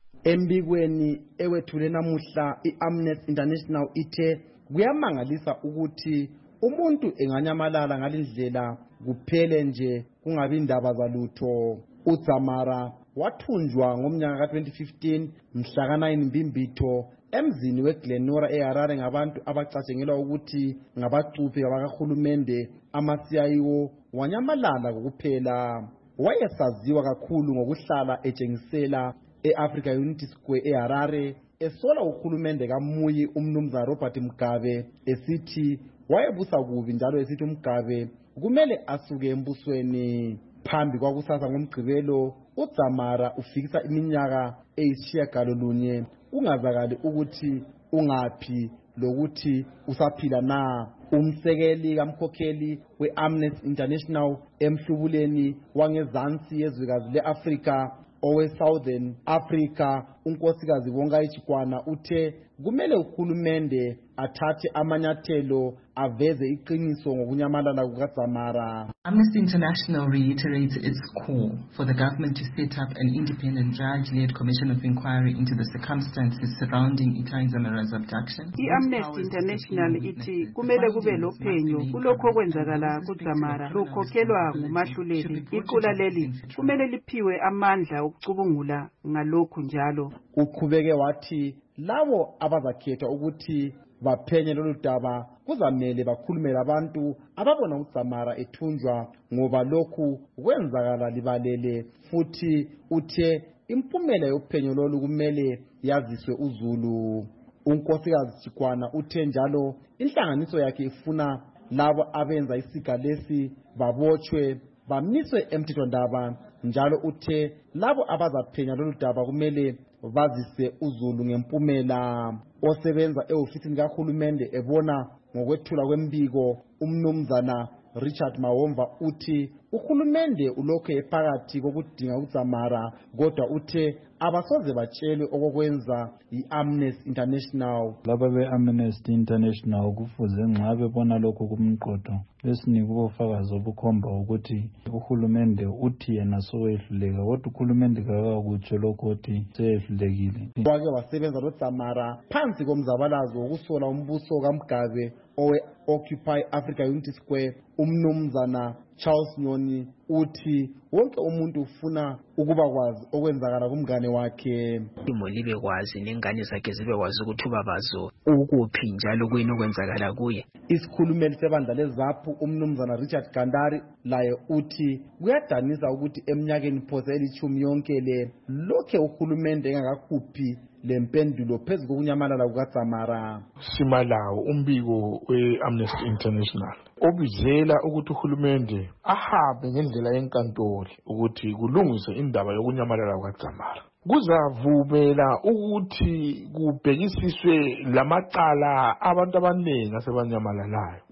Embikweni ewethule namuhla i-Amnesty International ithe kuyamangalisa ukuthi umuntu enganyamalala ngalindlela kuphele nje kungabi indaba zalutho. uDzamara wathunjwa ngomnyaka ka-2015 mhla ka-9 Mbimbitho emzini weGlenora eHarare ngabantu abacatshengelwa ukuthi ngabacuphi bakahulumende ama-CIO. Wanyamalala kokuphela. Wayesaziwa kakhulu ngokuhlala etshengisela e-Africa Unity Square eHarare esola uhulumende kaMuyi umnumzana Robert Mugabe esithi wayebusa kubi njalo esithi uMugabe kumele asuke embusweni. Phambi kwakusasa ngomgqibelo uDzamara ufikisa iminyaka eyisitshiyagalolunye ungazakali ukuthi ungaphi lokuthi usaphila na. Umsekeli kamkhokheli we-Amnesty International emhlubuleni wangezansi yezwekazi le-Afrika owe-Southern Africa unkosikazi Bongai Chikwana uthe kumele uhulumende athathe amanyathelo aveze iqiniso ngokunyamalala kukaDzamara. Amnesty International reiterates its call for the government to set up an independent judge-led commission of inquiry into the circumstances surrounding Itai Dzamara's abduction. I-Amnesty International ithi kumele kube lophenyo kulokho okwenzakala kuDzamara lukhokhelwa ngumahluleli. Iqula leli kumele liphiwe amandla okucubungula ngalokhu njalo. Uqhubeke wathi labo abazakhethwa ukuthi baphenye lolu daba kuzamele bakhulume labantu ababona uDzamara ethunjwa ngoba lokhu kwenzakala libalele. Futhi uthe impumela yophenyo lolu kumele yaziswe uZulu. Unkosikazi Chikwana uthe njalo inhlanganiso yakhe ifuna labo abenza isiga lesi babotshwe bamiswe emthethwandaba. Njalo uthe labo abazaphenya lolu daba kumele bazise uZulu ngempumela. Osebenza ehofisini kahulumende ebona ngokwethula kwembiko umnumzana Richard Mawomva uthi uhulumende ulokhu ephakathi kokudinga uDzamara kodwa uthe abasoze batshelwe okokwenza i-Amnesty International. Laba be-Amnesty International kufuze nxa bebona lokho kumqodo besinike ubufakazi obukhomba ukuthi uhulumende uthi yena sowehluleka kodwa uhulumende kakakutsho lokho uthi seyehlulekile. Wake wasebenza loDzamara phansi komzabalazo wokusola umbuso kaMugabe owe-Occupy Africa Unity Square. Umnumzana Charles Nyoni uthi wonke umuntu ufuna ukuba kwazi okwenzakala kumngane wakhe. Imuli bekwazi nengane zakhe zibe kwazi ukuthi ubabazo ukuphi njalo kuyini okwenzakala kuye. Isikhulumeli sebandla leZAPU umnumzana Richard Gandari laye uthi kuyadanisa ukuthi eminyakeni phose elithumi yonke le lokhe uhulumende engakakhuphi lempendulo phezu kokunyamalala kukaDzamara. Simalawo umbiko we-Amnesty International obizela ukuthi uhulumende ahambe ngendlela yenkantolo ukuthi kulungiswe indaba yokunyamalala kukaDzamara. Kuzavumela ukuthi kubhekisiswe lamacala abantu abaningi asebanyamalalayo.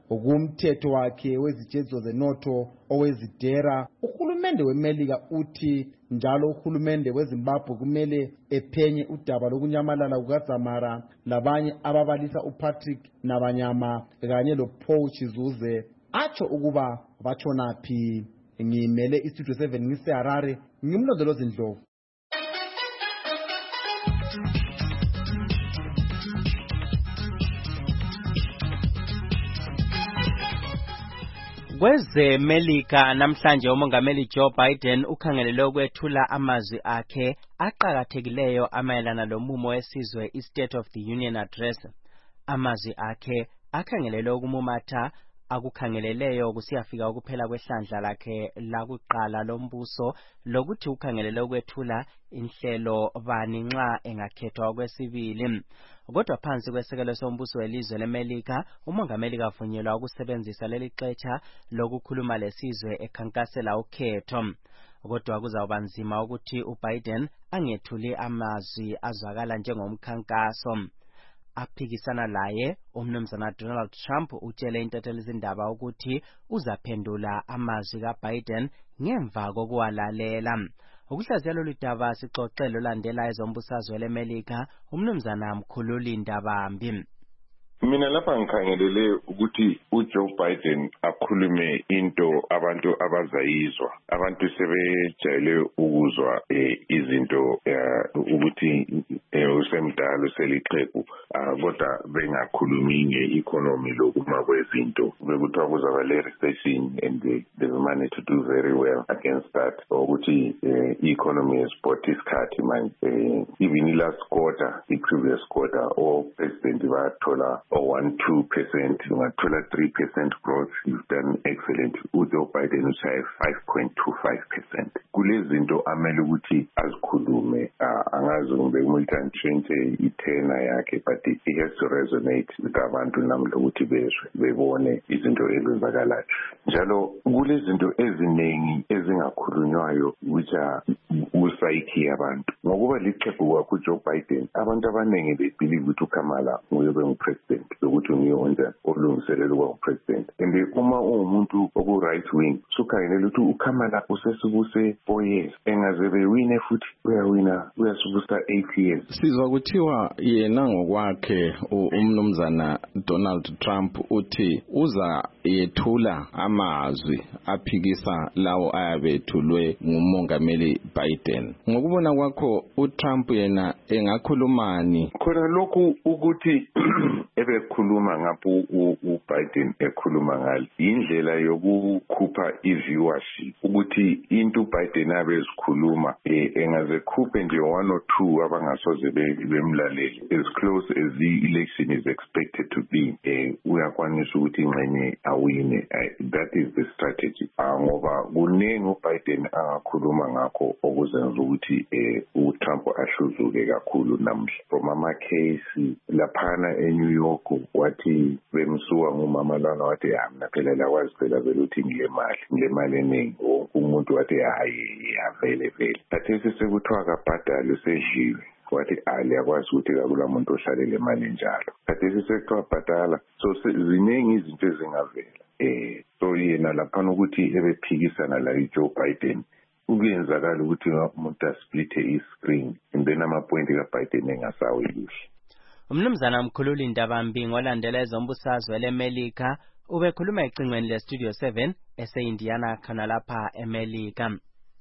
Kumthetho wakhe wezijezo zenotho owezidera, uhulumende weMelika uthi njalo uhulumende weZimbabwe kumele ephenye udaba lokunyamalala kukaDzamara labanye ababalisa uPatrick Nabanyama kanye loPaul Chizuze atsho ukuba batshonaphi. Ngimele iStudio 7 ngiseHarare, ngimlondolozi Ndlovu. KwezeMelika namhlanje umongameli Joe Biden ukhangelele ukwethula amazwi akhe aqhakathekileyo amayelana lomumo wesizwe iState of the Union Address. Amazwi akhe akhangelele ukumumatha akukhangeleleyo kusiyafika ukuphela kwehlandla lakhe lakuqala lombuso lokuthi ukhangelele ukwethula inhlelo bani nxa engakhethwa kwesibili. Kodwa phansi kwesekelo sombuso welizwe leMelika umongameli kavunyelwa ukusebenzisa leli xetsha lokukhuluma lesizwe ekhankasela ukhetho. Kodwa kuzawuba nzima ukuthi uBiden angethuli amazwi azwakala njengomkhankaso. Aphikisana laye umnumzana Donald Trump utshele intathelizindaba ukuthi uzaphendula amazwi kaBiden ngemva kokuwalalela. Ukuhlaziya lolu daba sixoxelo landela ezombusazwe leMelika umnumzana Mkhululi Ndabambi. Mina lapha ngikhangelele ukuthi uJoe Biden akhulume into abantu abazayizwa. Abantu sebejayele ukuzwa izinto ukuthi usemdala useliqhequ kodwa bengakhulumi nge-economy lokuma kwezinto. Bekuthiwa kuzaba le-recession and they've managed to do very well against that. Ukuthi i-economy sport isikhathi manje. Even last quarter, the previous quarter, all president bathola 1-2%, ungathola 3% growth. You've done excellent. uJoe Biden ushaya 5.25%. Kulezinto amele ukuthi azikhulume, angazi kumbe umuntu antshintshe ithena yakhe, but he has to resonate with abantu namhla ukuthi bezwe bebone izinto ezenzakalayo. Njalo kulezinto eziningi ezingakhulunywayo which are psyche yabantu. Ngokuba liqheqhu kwakho uJoe Biden, abantu abaningi bebelieve ukuthi uKamala nguye ngupresident, ukuthi ngiyonza olungiselela ukuba ngupresident. And uma umuntu oku-right wing sukhangelela ukuthi uKamala usesibuse 4 years engaze bewine futhi uyasibusa 8 years. Sizwa kuthiwa yena ngokwakhe umnumzana Donald Trump uthi uza yethula amazwi aphikisa lawo ayabethulwe ngumongameli Biden. Ngokubona kwakho uTrump yena engakhulumani? Khona lokhu ukuthi ebekhuluma ngapho uBiden ekhuluma ngale indlela yokukhupha i-viewership ukuthi into uBiden abezikhuluma engaze khuphe nje 1 or 2 abangasoze bemlaleli as close as the election is expected to be. Uyakwanisa ukuthi ingxenye awine. That is the strategy. Ngoba kuningi uBiden angakhuluma ngakho okuzenza ukuthi uTrump ahluzuke kakhulu namhla. From ama-case laphana eNew York wathi bemsuka ngumama lana wathi mina phela lakwazi phela vele ukuthi ngilemali eningi. Umuntu wathi hayi yavele vele. Khathesi sekuthiwa kabhadalo sedliwe. Wathi liyakwazi ukuthi kakula muntu ohlalela imali njalo. Khathesi sekuthiwa bhadala. So ziningi izinto ezingavela. So yena laphana ukuthi ebephikisana la uJoe Biden ukuyenzakala ukuthi umuntu asplithe iscreen and then amapointi kaBiden engasawi kuhle. Umnumzana Mkhululi Ndabambi ngolandela ezombusazwe leMelika ubekhuluma ecingweni leStudio 7 ese-Indiana khona lapha eMelika.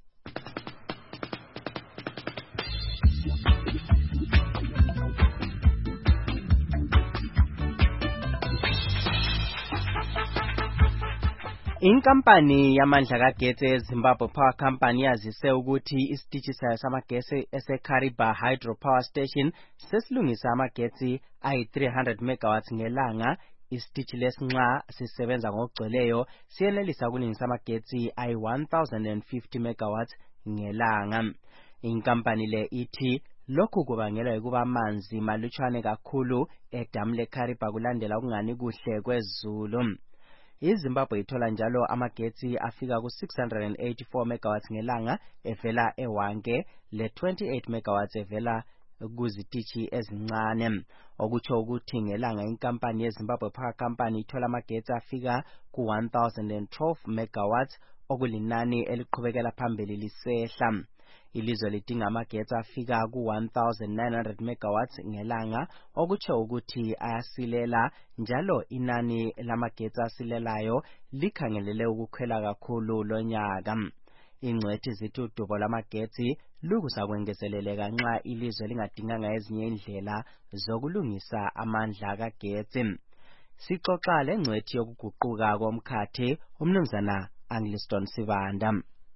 Inkampani yamandla kagesi eZimbabwe Power Company yazise ukuthi isitishi sayo samagesi eseKariba Hydropower Station sesilungisa amagesi ayi-300 megawatts ngelanga. Isitishi lesinxa sisebenza ngokugcweleyo siyenelisa ukulungisa amagesi ayi-1050 megawatts ngelanga. Inkampani le ithi lokhu kubangelwa ukuba amanzi malutshwane kakhulu edamu leKariba kulandela ukungani kuhle kwezulu. iZimbabwe ithola njalo amagesi afika ku684 megawatts ngelanga evela eHwange le 28 megawatts evela kuzitishi ezincane, okutsho ukuthi ngelanga inkampani yeZimbabwe Power Company ithola amagetsi afika ku 1012 megawatts okulinani eliqhubekela phambili lisehla. Ilizwe lidinga amagetsi afika ku 1900 megawatts ngelanga, okutsho ukuthi ayasilela njalo inani lamagetsi asilelayo likhangelele ukukhwela kakhulu lonyaka. Ingcwethi zithi udubo lamagetsi lukuzakwengezeleleka nxa ilizwe lingadinganga ezinye indlela zokulungisa amandla kagetsi. Sixoxa lengcwethi yokuguquka komkhathi uMnumzana Angliston Sibanda.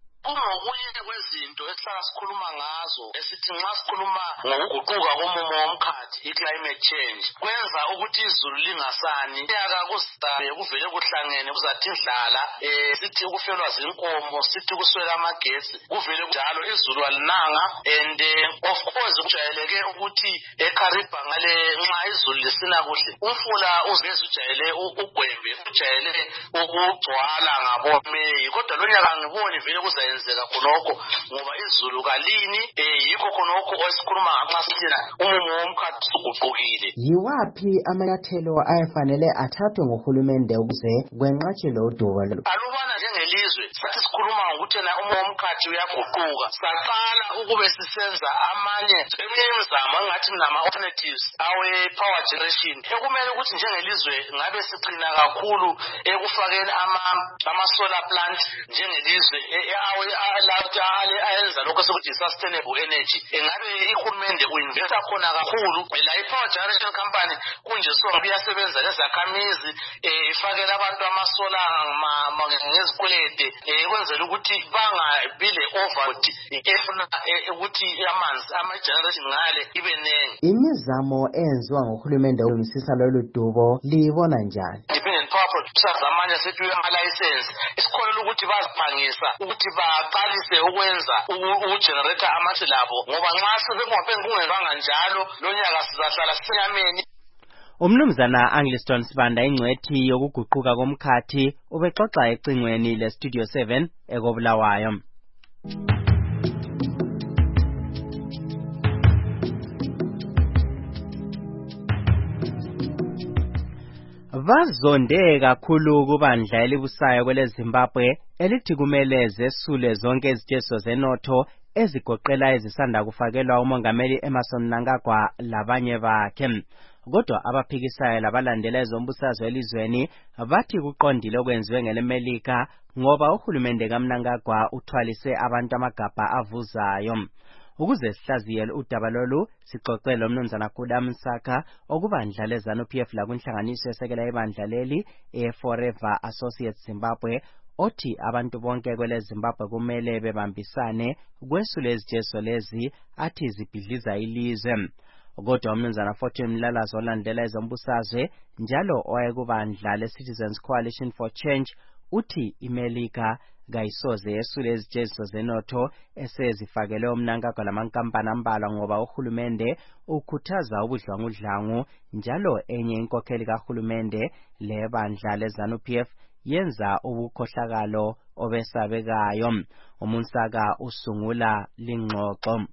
Esihlala sikhuluma ngazo esithi nxa sikhuluma ngokuguquka komumo womkhathi i-climate change kwenza ukuthi izulu lingasani nyaka kuzabe kuvele kuhlangene kuzathi indlala sithi ukufelwa zinkomo sithi kuswela amagetsi kuvele njalo izulu alinanga and of course kujayeleke ukuthi eKariba ngale nxa izulu lisina kuhle umfula uzeze ujayele ugwembe ujayele ukugcwala ngabomeyi kodwa lo nyaka ngiboni vele kuzayenzeka khonokho ngoba izulu kalini yikho khonokho esikhuluma ngaxa sithina umumo womkhathi uguqukile. Yiwaphi amanyathelo ayafanele athathwe nguhulumende ukuze kwenqatshelwe udubo lolu? Alubana njengelizwe sathi sikhuluma ngokuthi na umumo womkhathi uyaguquka saqala ukube sisenza eminye imizamo engathi nama-alternatives awe-power generation ekumele ukuthi njengelizwe ngabe siqina kakhulu ekufakeni ama-solar plant njengelizwe ayenza lokho sokuthi sustainable energy engabe ihulumende uinvesta khona kakhulu la i-power generation company kunje so iyasebenza lezakhamizi ifakela abantu ama-solar ngezikwelede kwenzela ukuthi bangabi le-overload efuna ukuthi amanzi ama-generation ngale ibe nengi. Imizamo eyenziwa ngohulumende ukulungisisa lolu dubo liyibona njani? Independent power producers amanye sethi ama-license isikholelwa ukuthi baziphangisa ukuthi baqalise ukwenza ukugenerate amanzi labo ngoba nxa sekungenzwanga njalo lo nyaka sizahlala sisenyameni. Umnumzana Angliston Sibanda ingcwethi yokuguquka komkhathi ubexoxa ecingweni leStudio 7 ekobulawayo. Vazonde kakhulu kubandla elibusayo kweleZimbabwe elithi kumele zesule zonke iziteso zenotho ezigoqela ezisanda kufakelwa umongameli Emmerson Mnangagwa labanye bakhe. Kodwa abaphikisayo labalandela ezombusazwe elizweni bathi kuqondile okwenziwe ngeleMelika ngoba uhulumende kaMnangagwa uthwalise abantu amagabha avuzayo. Ukuze sihlaziye udaba lolu sixoxe loMnumzana Kuda Msaka okubandla leZANU-PF lakunhlanganiso esekela ibandla leli eForever Associates Zimbabwe othi abantu bonke kweleZimbabwe kumele bebambisane kwesule izijeso lezi athi zibhidliza ilizwe. Kodwa uMnumzana Fortune Mlalazi olandela ezombusazwe njalo owayekubandla leCitizens Coalition for Change uthi iMelika kayisoze yesule izijeso zenotho esezifakele uMnangagwa lamankampani ambalwa ngoba uhulumende ukhuthaza ubudlwangudlwangu njalo enye inkokheli kahulumende lebandla leZANU-PF yenza ubukhohlakalo obesabekayo. Umunsaka usungula lingxoxo.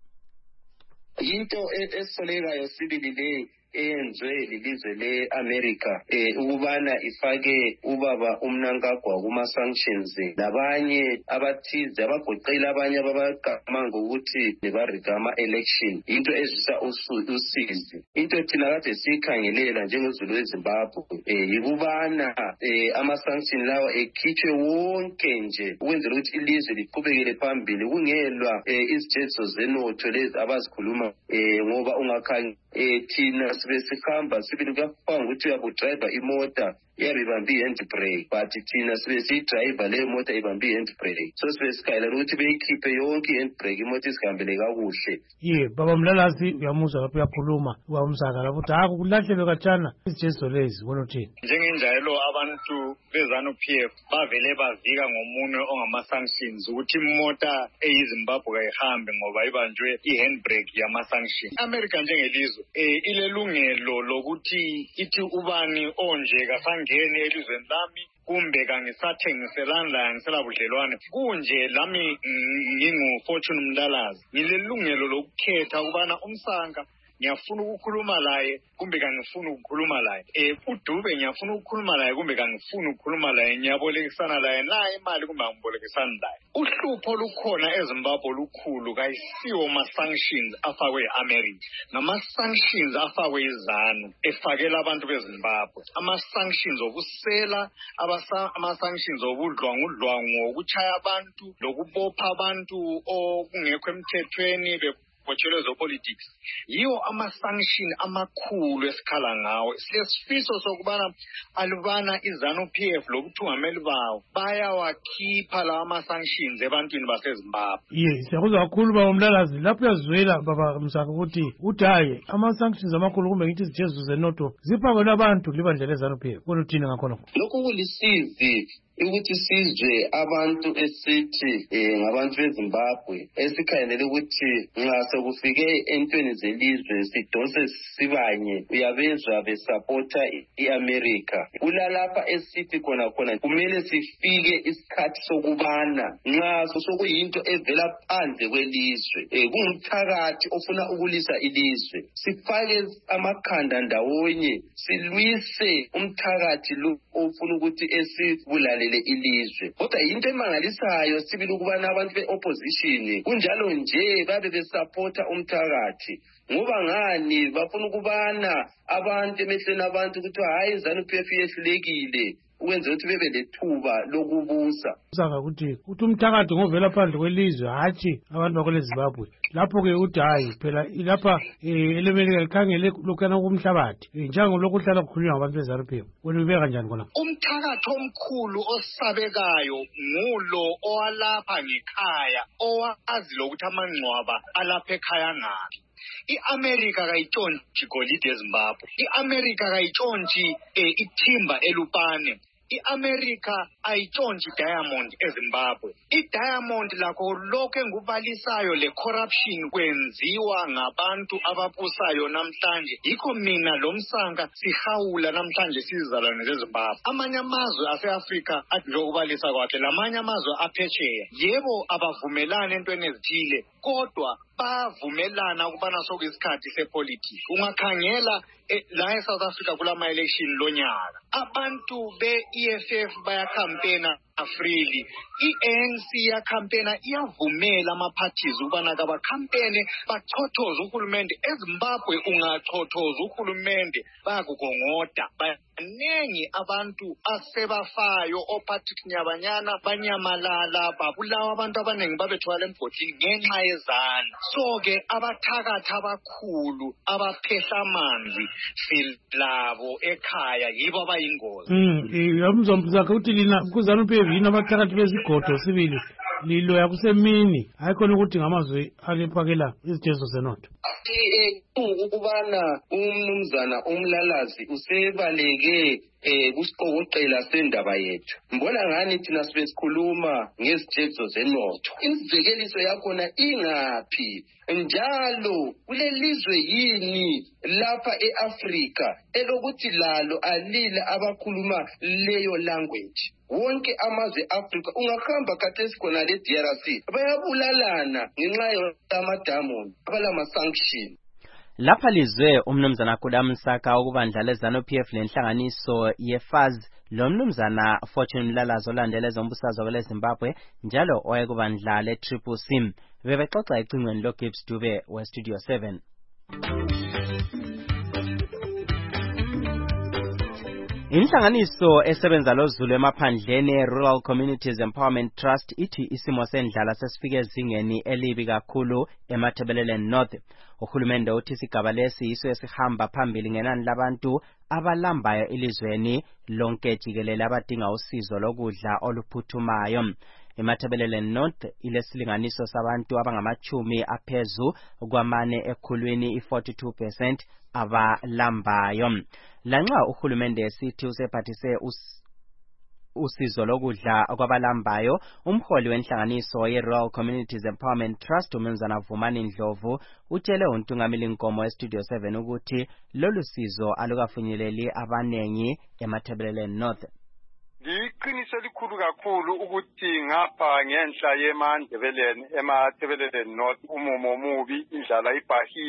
Into esolekayo sibili le eyenzwe lilizwe le-America ukubana ifake ubaba uMnangagwa kuma-sanctions labanye abathize abagoqela abanye ababagama ngokuthi nebarida ama-election into ezwisa usizi. Into thina kade siyikhangelela njengezulu eZimbabwe yikubana ama-sanction lawa ekhitshwe wonke nje ukwenzela ukuthi ilizwe liqhubekele phambili kungelwa izijeso zenotho lezi abazikhuluma ngoba ungakhangela thina sibesihamba sibili kuyafanga ukuthi uyakudrayiva imota iyabe ibambe i-handbrake but thina sibe siyidrayiva leyo mota ibambe i-handbrake so sibe sikhayela ukuthi beyikhiphe yonke i-handbrake imota izihambele kakuhle. Baba Mlalazi uyamuzwa lapho uyakhuluma ubamsaka lapho ukuthi haku kulahlelwe katshana izijeso lezi wena uthini? Njengenjalo abantu beZANU-PF bavele bavika ngomunwe ongama-sanctions ukuthi imota eyiZimbabwe kayihambe ngoba ibanjwe i-handbrake yama-sanction. America njengelizwe ilelungelo lokuthi ithi ubani onje kasangeni elizweni lami kumbe kangisathengiselana ngisela budlelwane kunje lami ngingu-Fortune Mlalazi ngilelungelo lokukhetha ukubana uMsanga ngiyafuna ukukhuluma laye kumbe kangifuni ukukhuluma laye. uDube ngiyafuna ukukhuluma laye kumbe kangifuni ukukhuluma laye, ngiyabolekisana laye naye imali kumbe angibolekisani laye. Uhlupho lukhona eZimbabwe lukhulu, kayisiwo ma-sanctions afakwe yi-America, ngama-sanctions afakwe izanu efakela abantu beZimbabwe. Ama-sanctions okusela, ama-sanctions obudlwangudlwangu, okuchaya abantu lokubopha abantu okungekho emthethweni botshelwe zopolitics. Yiwo ama-sanction amakhulu esikhala ngawo. Sesifiso sokubana alubana iZANU-PF lokuthungameli bawo bayawakhipha lawa ama-sanctions ebantwini baseZimbabwe. Yes, siyakuzwa kakhulu baba Mlalazi. Lapho uyazwela baba Msaka ukuthi hayi ama-sanctions amakhulu kumbe ngithi izijezo zenotho ziphakela abantu libandla leZANU-PF. Wena uthini ngakhona? Lokhu kulisizi ukuthi sizwe abantu esithi ngabantu beZimbabwe esikhanele ukuthi nxa sekufike entweni zelizwe sidose sibanye uyabezwa besupporta iAmerica. Kulalapha esithi khona kumele sifike isikhathi sokubana nxa sokuyinto evela phandle kwelizwe kungumthakathi ofuna ukulisa ilizwe, sifake amakhanda ndawonye silwise umthakathi lo ofuna ukuthi esibulale ilizwe. Kodwa into emangalisayo sibili ukubana abantu be-opposition kunjalo nje babe besupporta umthakathi. Ngoba ngani bafuna ukubana abantu emehlweni abantu ukuthi hayi iZANU-PF yehlulekile ukwenza ukuthi bebe lethuba lokubusa. Usaka ukuthi umthakathi ngovela phandle kwelizwe hatshi abantu bakole Zimbabwe. Lapho ke uthi hayi phela lapha elemelika likhangele lokana kumhlabathi njengoba lokuhlala kukhulunywa ngabantu beZANU-PF. Wena ubeka kanjani khona? Umthakathi omkhulu osabekayo ngulo owalapha ngekhaya owazi lokuthi amangcwaba alapha ekhaya ngaphi. I-America kayitshontshi igolide eZimbabwe. I-America kayitshontshi ithimba eLupane. I-America ayitshontshe diamond eZimbabwe. I-diamond lakho lokho engubalisayo le corruption kwenziwa ngabantu ababusayo namhlanje. Yikho mina lo Msanga sihawula namhlanje sizizalwane zeZimbabwe. Amanye amazwe ase-Afrika athi lokubalisa kwakhe, lamanye amazwe aphetsheya yebo abavumelana entweni ezithile kodwa bavumelana ukubana sokuyisikhathi sepolitiki. Ungakhangela la eSouth Africa kulama election lonyaka abantu be-EFF bayakhampena freely, i-ANC yakhampena iyavumela ama-parties ukubana kabakhampene bachothoze uhulumende. eZimbabwe ungachothoza uhulumende bayakugongoda. Baningi abantu asebafayo, oPatrick Nyabanyana banyamalala, babulawa abantu abaningi babethwala emgodini ngenxa yezanu. So-ke abathakathi abakhulu abaphehla amanzi silabo ekhaya yibo abayingozi. Yamzomzaka uthi lina kuZANU-PF yini abathakathi bezigodo sibili liloya kusemini hayi khona ukuthi ngamazwi aliphakela izijezo zenotho. Ukubana umnumzana uMlalazi usebaleke kusiqokoqela sendaba yethu. Mbona ngani thina sikhuluma ngezijezo zenotho. Imizekeliso yakhona ingaphi? Njalo kulelizwe yini lapha eAfrika elokuthi lalo alile abakhuluma leyo language? Wonke amazwe eAfrika ungahamba khathesi khona le DRC bayabulalana ngenxa yamadamu abalama sanction. Lapha lizwe umnumzana Kula Msaka ukubandla leZANU-PF lenhlanganiso yeFAZ lo mnumzana Fortune Mlalazi olandela ezombusazwe kwele Zimbabwe njalo owayekubandla le-CCC bebexoxa ecingweni loGibbs Dube weStudio 7. Inhlanganiso esebenza loZulu emaphandleni Rural Communities Empowerment Trust ithi isimo sendlala sesifike ezingeni elibi kakhulu eMatabeleland North. Uhulumende uthi isigaba lesi yiso esihamba phambili ngenani labantu abalambayo elizweni lonke jikelele abadinga usizo lokudla oluphuthumayo. eMatabeleland North ilesilinganiso sabantu abangamachumi aphezu kwamane ekhulwini i42% abalambayo. Lanxa uhulumende esithi usephathise usizo lokudla kwabalambayo, umholi wenhlanganiso ye-Rural Communities Empowerment Trust uMnumzana Vumani Ndlovu utshele untungameli Nkomo weStudio 7 ukuthi lolu sizo alukafinyeleli abanengi eMatabeleland North. Liqiniso elikhulu kakhulu ukuthi ngapha ngenhla eMatabeleland North umumo mubi, indlala ibhahile,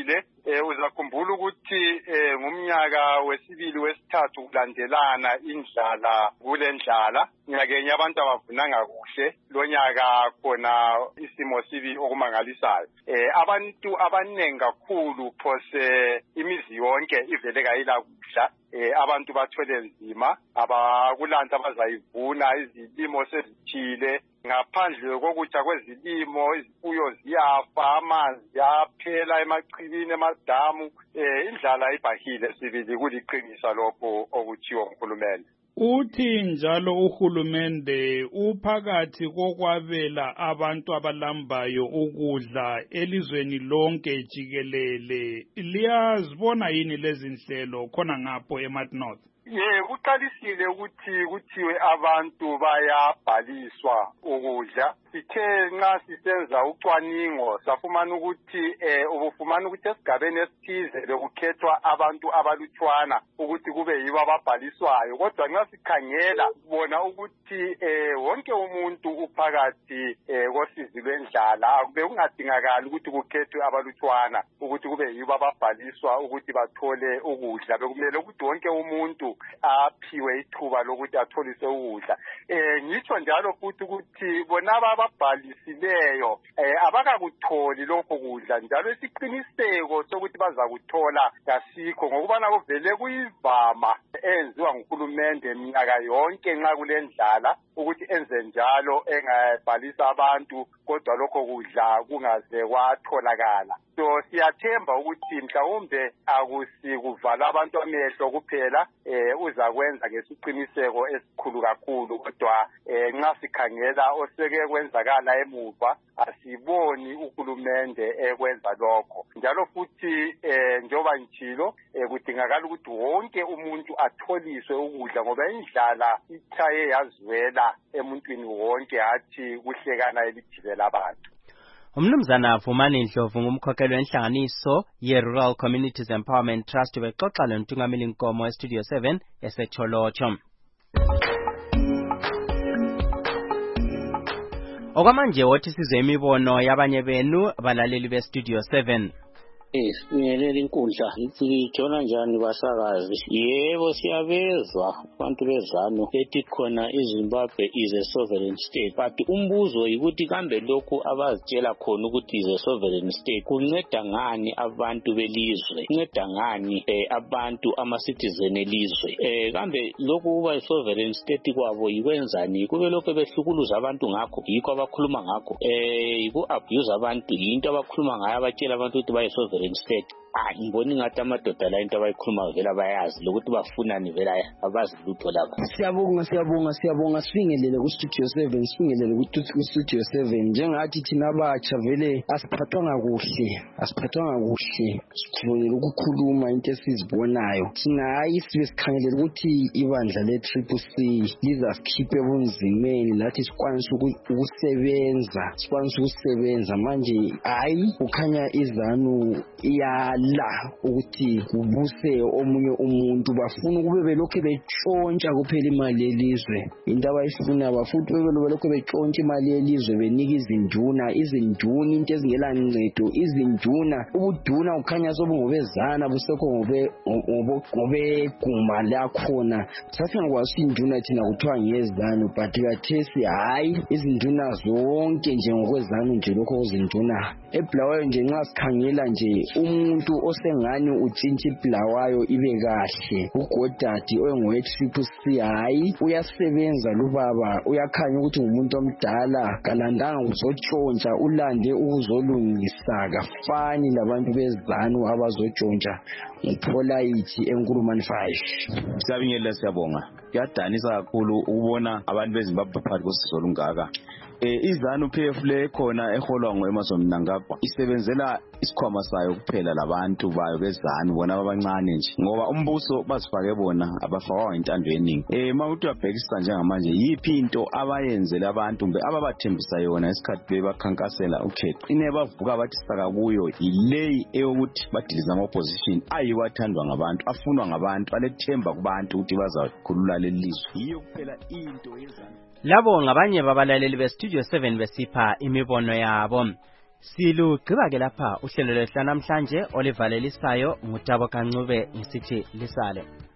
uzakhumbula ukuthi ngumnyaka wesibili wesithathu kulandelana indlala kule ndlala nyakenye abantu abavunanga kuhle lo nyaka khona isimo sibi okumangalisayo abantu abanengi kakhulu phose imizi yonke ivele kayila kudla abantu bathwele nzima abakulanto abazayivuna izilimo sezithile ngaphandle kokutha kwezilimo izifuyo ziyafa amanzi aphela emachibini emadamu indlala ibhahile sibili kuliqiniso lokho okuthiwa nguhulumende. Uthi njalo uhulumende uphakathi kokwabela abantu abalambayo ukudla elizweni lonke jikelele. Liyazibona yini lezi nhlelo khona ngapho eMartinot? Kuqalisile ukuthi kuthiwe abantu bayabhaliswa ukudla. Sithe nxa sisenza ucwaningo safumana ukuthi ubufumana ukuthi esigabeni esithize bekukhethwa abantu abalutshwana ukuthi kube yibo ababhaliswayo kodwa nxa sikhangela bona ukuthi wonke umuntu uphakathi kosizi lwendlala bekungadingakali ukuthi kukhethwe abalutshwana ukuthi kube yibo ababhaliswa ukuthi bathole ukudla bekumele ukuthi wonke umuntu aphiwe ithuba lokuthi atholise ukudla. Ngitsho njalo futhi ukuthi bona ababhalisileyo abakakutholi lokho kudla njalo isiqiniseko sokuthi bazakuthola kasikho ngokubana kuvele kuyivama enziwa nguhulumende minyaka yonke nxa kulendlala ukuthi enze njalo engabhalisa abantu kodwa lokho kudla kungaze kwatholakala. So siyathemba ukuthi mhlawumbe akusikuvala abantu amehlo kuphela uzakwenza ngesiqiniseko esikhulu kakhulu kodwa nxa sikhangela oseke kwenzakala emuva asiboni uhulumende ekwenza lokho njalo futhi njoba ngitshilo kudingakala ukuthi wonke umuntu atholiswe ukudla ngoba indlala ithaye yazwela emuntwini wonke hathi kuhlekana elithile labantu. Umnumzana Vumani Ndlovu ngumkhokheli wenhlanganiso ye-Rural Communities Empowerment Trust bexoxa lentungameli Nkomo eStudio 7 eseTholotsho. Okwamanje wothi sizwe imibono yabanye benu abalaleli beStudio 7. Sibingelela inkundla sijona njani basakazi? Yebo siyabezwa abantu bezanu ethi khona iZimbabwe is a sovereign state but umbuzo ukuthi kambe lokhu abazitshela khona ukuthi is a sovereign state kunceda ngani abantu belizwe, kunceda ngani abantu ama-citizen elizwe, kambe lokhu kuba i-sovereign state kwabo yikwenzani? Kube lokhu behlukuluza abantu ngakho yikho abakhuluma ngakho, yiku-abuse abantu yinto abakhuluma ngayo abatshela abantu ukuthi bayi-sovereign state. Ngibona ngathi amadoda la into abayikhuluma vela bayazi lokuthi bafunani vela abazi lutho laba. Siyabonga sifingelele ku-Studio 7 sifingelele ku-Studio 7 njengathi thina abatsha vele asiphathwanga kuhle sikhulumela ukukhuluma into esizibonayo thina hayi sibe sikhangelela ukuthi ibandla le-CCC lizasikhiphe ebunzimeni lathi sikwanise ukusebenza manje hayi kukhanya izanu iyala ukuthi kubuse omunye umuntu bafuna ukube belokhu betshontsha kuphela imali yelizwe into abayifuna bafuthi belokhu betshontsha imali yelizwe benika izinduna into ezingela ncedo izinduna ubuduna ukhanya sobungobezana busekho ngobeguma lakhona sasingakwazi induna thina kuthiwa ngiyezanu but kathesi hayi izinduna zonke nje ngokwezanu nje lokho kuzinduna eBulawayo nje nxa sikhangela nje umuntu osengani utshintsha iBulawayo ibe kahle ugodadi oyengowe-CCC hayi uyasebenza lubaba uyakhanya ukuthi ngumuntu omdala kalandanga ukuzotshontsha ulande ukuzolungisa kafani labantu bezanu abazotshontsha ngipolayithi enkulumani 5. Siyabingelela siyabonga kuyadanisa kakhulu ukubona abantu beZimbabwe phakathi kosizo olungaka. Izanu PF le khona eholwa ngoEmmerson Mnangagwa isebenzela isikhwama sayo kuphela labantu bayo bezanu bona abancane nje ngoba umbuso bazifake bona abafakwa intando yeningi. Mawuthi uyabhekisa njengamanje yiphi into abayenzela abantu mbe ababathembisa yona isikhathi bebakhankasela ukhetho ine bavuka bathi saka kuyo ilay eyokuthi badiliza ama-opposition ayiwathandwa ngabantu afunwa ngabantu alethemba kubantu ukuthi bazakhulula lelizwe yiyo kuphela into yezanu. Labo ngabanye babalaleli beStudio 7 besipha imibono yabo. Silugqiba ke lapha uhlelo lwehla namhlanje olivalelisayo ngutabo kancube ngisithi lisale.